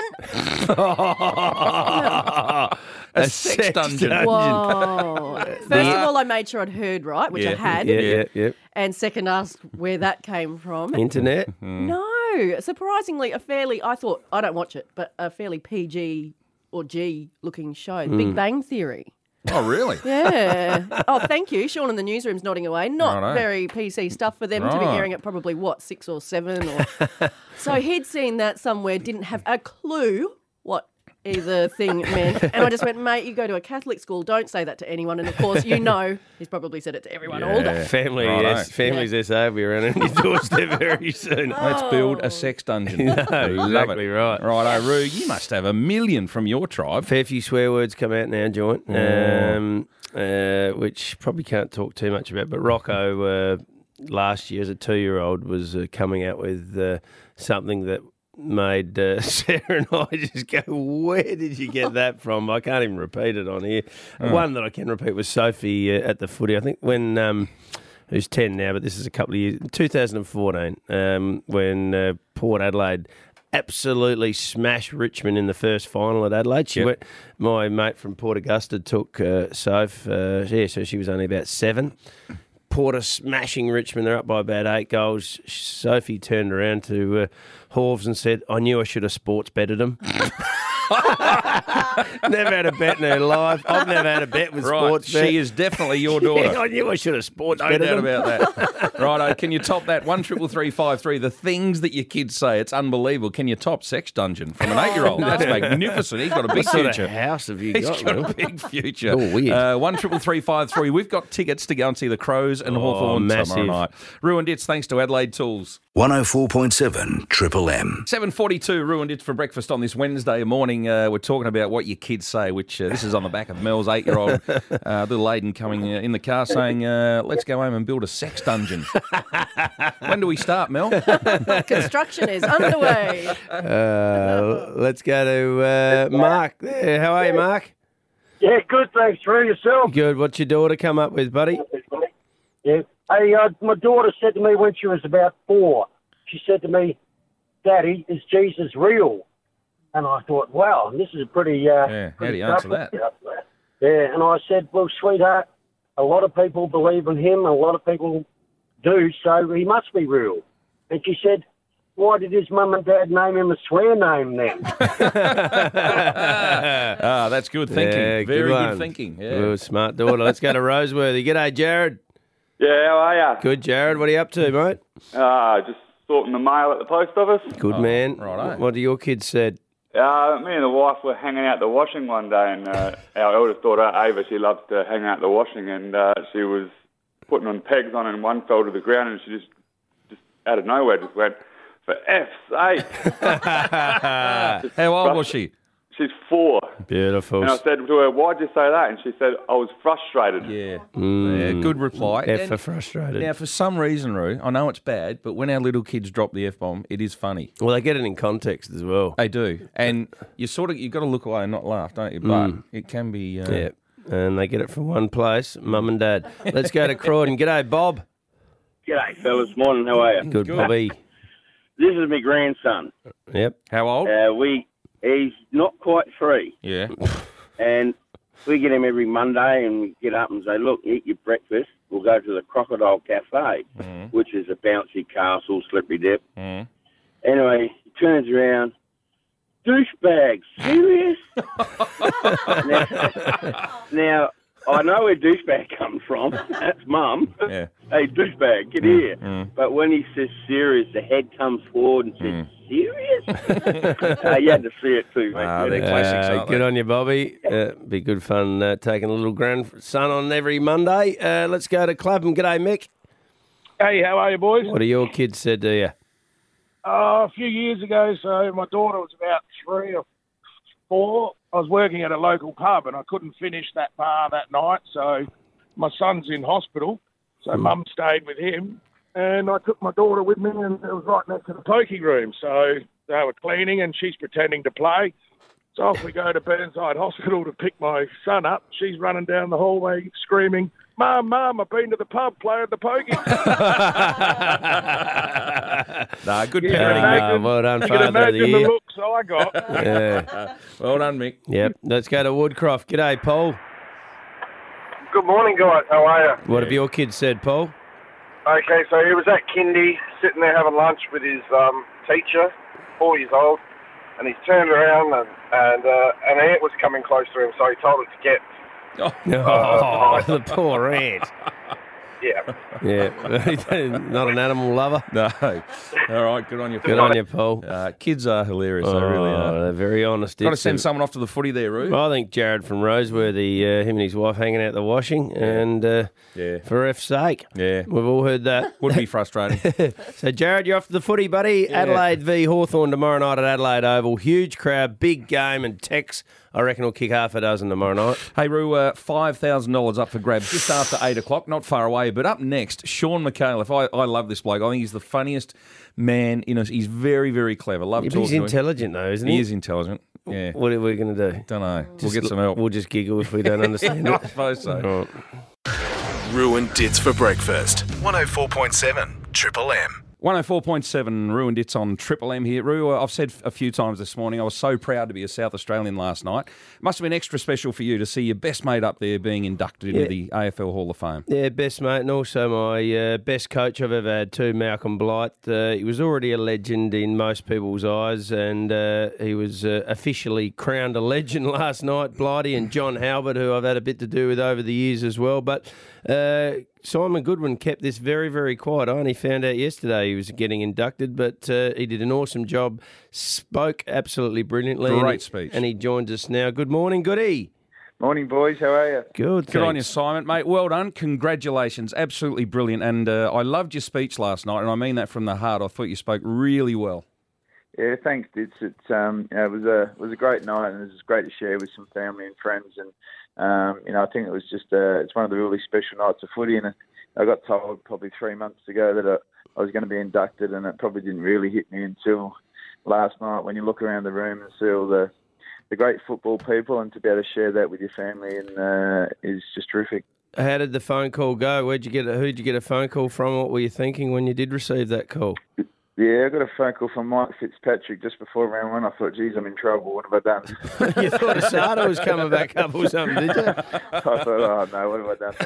A sex dungeon. Whoa. First of all, I made sure I'd heard right, which I had. Yeah. And second, asked where that came from. Internet? No. Surprisingly, I thought, I don't watch it, but a fairly PG or G looking show, Big Bang Theory. Oh, really? Yeah. Oh, thank you. Sean in the newsroom's nodding away. Not Righto. very PC stuff for them to be Right. hearing at probably, 6 or 7? Or... So he'd seen that somewhere, didn't have a clue what either thing meant. And I just went, mate, you go to a Catholic school, don't say that to anyone. And of course, you know, he's probably said it to everyone all day. Families SA will be around on your doorstep very soon. Let's build a sex dungeon. No, exactly right. Righto, Roo, you must have a million from your tribe. Fair few swear words come out now, joint, which probably can't talk too much about. But Rocco, last year as a 2-year-old, was coming out with something that made Sarah and I just go, where did you get that from? I can't even repeat it on here. One that I can repeat was Sophie at the footy. I think when... who's 10 now, but this is a couple of years, 2014, when Port Adelaide absolutely smashed Richmond in the first final at Adelaide. My mate from Port Augusta took Soph, so she was only about 7. Porter smashing Richmond, they're up by about 8 goals. Sophie turned around to Horves and said, I knew I should have sports betted them. Never had a bet in her life. I've never had a bet with sports bet. She is definitely your daughter. Yeah, I knew I should have sports no betted doubt them. about that. Righto, can you top that? 13353. The things that your kids say, it's unbelievable. Can you top Sex Dungeon from an 8-year-old? That's magnificent. He's got a big what future. Sort of house have you He's got? got a big future. Oh, weird. 13353. We've got tickets to go and see the Crows and Hawthorn tomorrow night. Ruined It's thanks to Adelaide Tools. 104.7 Triple M. 7:42, Ruined It's for breakfast on this Wednesday morning. We're talking about what your kids say, which this is on the back of Mel's 8-year-old little Aiden coming in the car saying, let's go home and build a sex dungeon. When do we start, Mel? Construction is underway. Let's go to Mark. How are you, Mark? Yeah, good, thanks. For yourself? Good. What's your daughter come up with, buddy? Yeah. Hey, my daughter said to me when she was about 4, she said to me, Daddy, is Jesus real? And I thought, wow, this is a pretty... how do you answer that? Yeah, and I said, well, sweetheart, a lot of people believe in him, a lot of people do, so he must be real. And she said, why did his mum and dad name him a swear name then? That's good thinking. Yeah, Very one. good thinking. Yeah. Good, smart daughter. Let's go to Roseworthy. G'day, Jared. Yeah, how are ya? Good, Jared. What are you up to, mate? Just sorting the mail at the post office. Good man. Righto. What do your kids said? Me and the wife were hanging out the washing one day, and our eldest daughter, Ava, she loves to hang out the washing, and she was putting on pegs on, and one fell to the ground, and she just out of nowhere just went, for F's sake. How old was she? She's 4. Beautiful. And I said to her, why'd you say that? And she said, I was frustrated. Yeah. Yeah, good reply. F for frustrated. Now, for some reason, Roo, I know it's bad, but when our little kids drop the F-bomb, it is funny. Well, they get it in context as well. They do. And you've got to look away and not laugh, don't you? But it can be... Yeah, and they get it from one place, Mum and Dad. Let's go to Croydon. G'day, Bob. G'day, fellas. Morning. How are you? Good, Bobby. This is my grandson. Yep. How old? He's not quite 3. Yeah. And we get him every Monday and we get up and say, look, eat your breakfast. We'll go to the Crocodile Cafe, which is a bouncy castle, slippery dip. Anyway, he turns around. Douchebag, serious? now, I know where douchebag comes from. That's Mum. Yeah. Hey, douchebag, get here. But when he says serious, the head comes forward and says, serious? You had to see it too, mate. They're classics, aren't Good they? on you, Bobby. Be good fun taking a little grandson on every Monday. Let's go to Clapham. G'day, Mick. Hey, how are you, boys? What have your kids said to you? A few years ago, so my daughter was about 3 or 4. I was working at a local pub and I couldn't finish that bar that night, so my son's in hospital, so Mum stayed with him, and I took my daughter with me, and it was right next to the pokey room, so they were cleaning and she's pretending to play. So off we go to Burnside Hospital to pick my son up. She's running down the hallway screaming, Mum, I've been to the pub playing the pokey. Good parenting, Mick. Well done, You can Father of the imagine the Year. looks I got. Yeah. Well done, Mick. Yep. Let's go to Woodcroft. G'day, Paul. Good morning, guys. How are you? What have your kids said, Paul? Okay, so he was at kindy, sitting there having lunch with his teacher, 4 years old, and he's turned around and an ant was coming close to him, so he told it to get. Oh, the poor ant. Yeah, Yeah, not an animal lover. No. All right, good on you. Good on you, Paul. Kids are hilarious. They really are. They're very honest. Got to send someone off to the footy there, Roo. I think Jared from Roseworthy, him and his wife hanging out the washing, and for F's sake, we've all heard that. Would be frustrating. So, Jared, you're off to the footy, buddy. Yeah. Adelaide v Hawthorn tomorrow night at Adelaide Oval. Huge crowd, big game, and Tex, I reckon, will kick half a dozen tomorrow night. Hey, Roo, $5,000 up for grabs just after 8 o'clock, not far away. But up next, Sean McAuliffe. I love this bloke. I think he's the funniest man. He's very, very clever. Love talking he's to him. intelligent, though, isn't he? He is intelligent. Yeah. What are we going to do? Don't know. We'll get some help. We'll just giggle if we don't understand it. I suppose so. Right. Ruined Dits for breakfast. 104.7 Triple M. 104.7 Ruined It's on Triple M here. Roo, I've said a few times this morning, I was so proud to be a South Australian last night. Must have been extra special for you to see your best mate up there being inducted into the AFL Hall of Fame. Yeah, best mate, and also my best coach I've ever had too, Malcolm Blight. He was already a legend in most people's eyes, and he was officially crowned a legend last night. Blighty and John Halbert, who I've had a bit to do with over the years as well. But Simon Goodwin kept this very, very quiet. I only found out yesterday he was getting inducted, but he did an awesome job, spoke absolutely brilliantly. Great speech. And he joins us now. Good morning, Goody. Morning, boys. How are you? Good, Good on you, Simon. Mate, well done. Congratulations. Absolutely brilliant. And I loved your speech last night, and I mean that from the heart. I thought you spoke really well. Yeah, thanks, Dits. It was a great night, and it was great to share with some family and friends. And I think it was just it's one of the really special nights of footy. And I got told probably 3 months ago that I was going to be inducted, and it probably didn't really hit me until last night when you look around the room and see all the great football people, and to be able to share that with your family and is just terrific. How did the phone call go? Who'd you get a phone call from? What were you thinking when you did receive that call? Yeah, I got a phone call from Mike Fitzpatrick just before round one. I thought, geez, I'm in trouble. What have I done? You thought Asada was coming back up or something, did you? I thought, oh, no, what have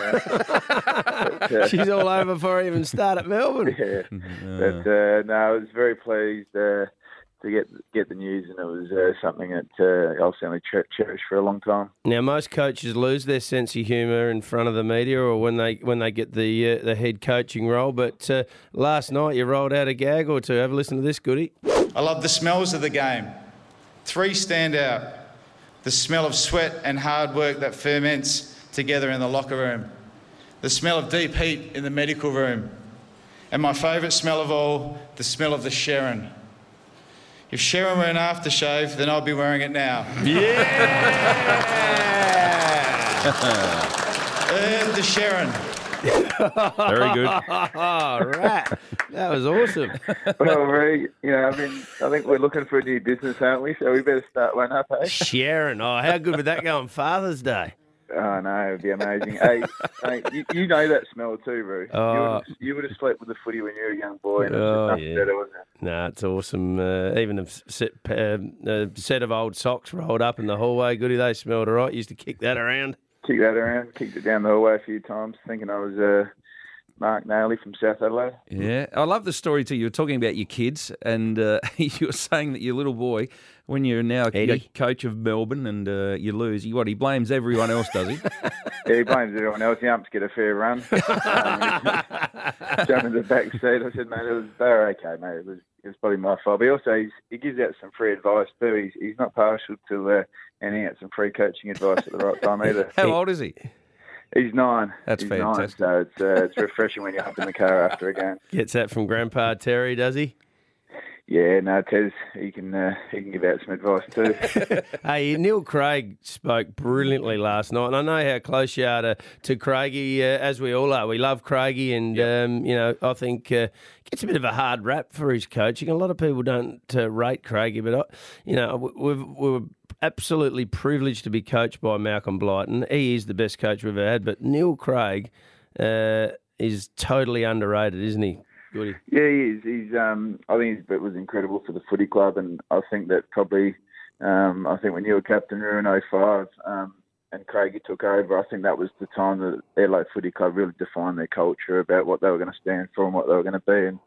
I done now? She's all over before I even start at Melbourne. Yeah. But, no, I was very pleased to get the news, and it was something that I'll certainly cherish for a long time. Now, most coaches lose their sense of humour in front of the media, or when they get the head coaching role. But last night you rolled out a gag or two. Have a listen to this, Goody. I love the smells of the game. 3 stand out. The smell of sweat and hard work that ferments together in the locker room. The smell of deep heat in the medical room. And my favourite smell of all, the smell of the Sharon. If Sharon were an aftershave, then I'd be wearing it now. Yeah! The Sharon. Very good. Right. That was awesome. Well, Ray, I think we're looking for a new business, aren't we? So we better start one up, eh? Sharon. Oh, how good would that go on Father's Day? Oh, no, it would be amazing. Hey, you know that smell too, Roo. You would have slept with the footy when you were a young boy, and it's nothing better, wasn't it? No, it's awesome. Even a set of old socks rolled up in the hallway, Goody, they smelled all right. Used to kick that around. Kicked it down the hallway a few times, thinking I was Mark Nailey from South Adelaide. Yeah, I love the story too. You were talking about your kids, and you were saying that your little boy, when you're now coach of Melbourne and you lose, he blames everyone else, does he? Yeah, he blames everyone else. The umps get a fair run. Jump in the back seat. I said, mate, they were okay, mate. It was probably my fault. But also, he gives out some free advice too. He's not partial to handing out some free coaching advice at the right time either. How old is he? He's 9. That's fantastic. 9, so it's refreshing when you're up in the car after a game. Gets that from Grandpa Terry, does he? Yeah, no, Tez, he can give out some advice too. Hey, Neil Craig spoke brilliantly last night, and I know how close you are to Craigie, as we all are. We love Craigie, and I think gets a bit of a hard rap for his coaching. A lot of people don't rate Craigie, but we were absolutely privileged to be coached by Malcolm Blight, and he is the best coach we've ever had. But Neil Craig is totally underrated, isn't he? Goody. Yeah, he is. I think it was incredible for the footy club, and I think that probably, I think when you were captain in 05 and Craigie took over, I think that was the time that Adelaide Footy Club really defined their culture about what they were going to stand for and what they were going to be.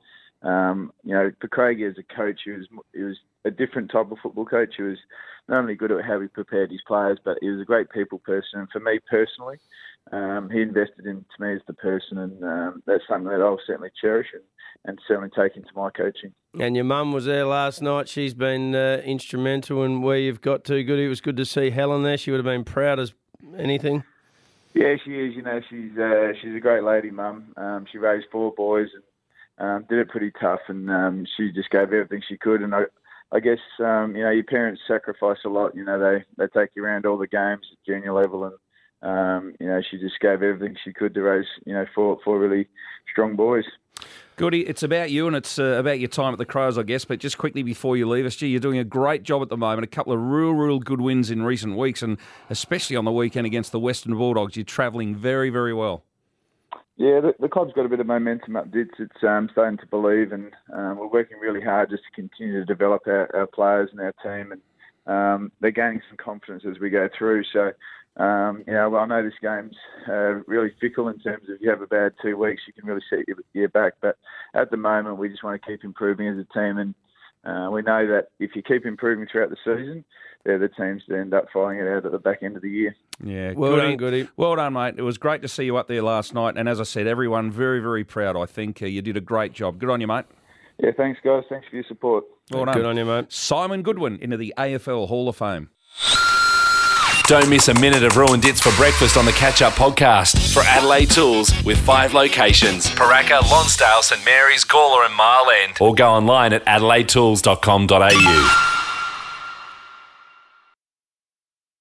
For Craigie as a coach, he was a different type of football coach. He was not only good at how he prepared his players, but he was a great people person. And for me personally, he invested into me as the person, and that's something that I'll certainly cherish and certainly take into my coaching. And your mum was there last night. She's been instrumental in where you've got to. Good. It was good to see Helen there. She would have been proud as anything. Yeah, she is. She's a great lady, Mum. She raised 4 boys and did it pretty tough, and she just gave everything she could. And I guess your parents sacrifice a lot. They take you around all the games at junior level, and she just gave everything she could to raise 4 really strong boys. Goody, it's about you and it's about your time at the Crows, I guess. But just quickly before you leave us, you're doing a great job at the moment. A couple of real good wins in recent weeks, and especially on the weekend against the Western Bulldogs. You're travelling very, very well. Yeah, the club's got a bit of momentum up, Dits. It's starting to believe, and we're working really hard just to continue to develop our players and our team. And they're gaining some confidence as we go through. So, I know this game's really fickle in terms of you have a bad 2 weeks, you can really set your year back. But at the moment, we just want to keep improving as a team. And we know that if you keep improving throughout the season, they're the teams that end up fighting it out at the back end of the year. Yeah, well done, Goody. Well done, mate. It was great to see you up there last night. And as I said, everyone very, very proud, I think. You did a great job. Good on you, mate. Yeah, thanks, guys. Thanks for your support. Well done. Good on you, mate. Simon Goodwin into the AFL Hall of Fame. Don't miss a minute of Ruined Dits for breakfast on the Catch Up podcast for Adelaide Tools with 5 locations: Paraka, Lonsdale, St Mary's, Gawler and Mile End. Or go online at adelaidetools.com.au.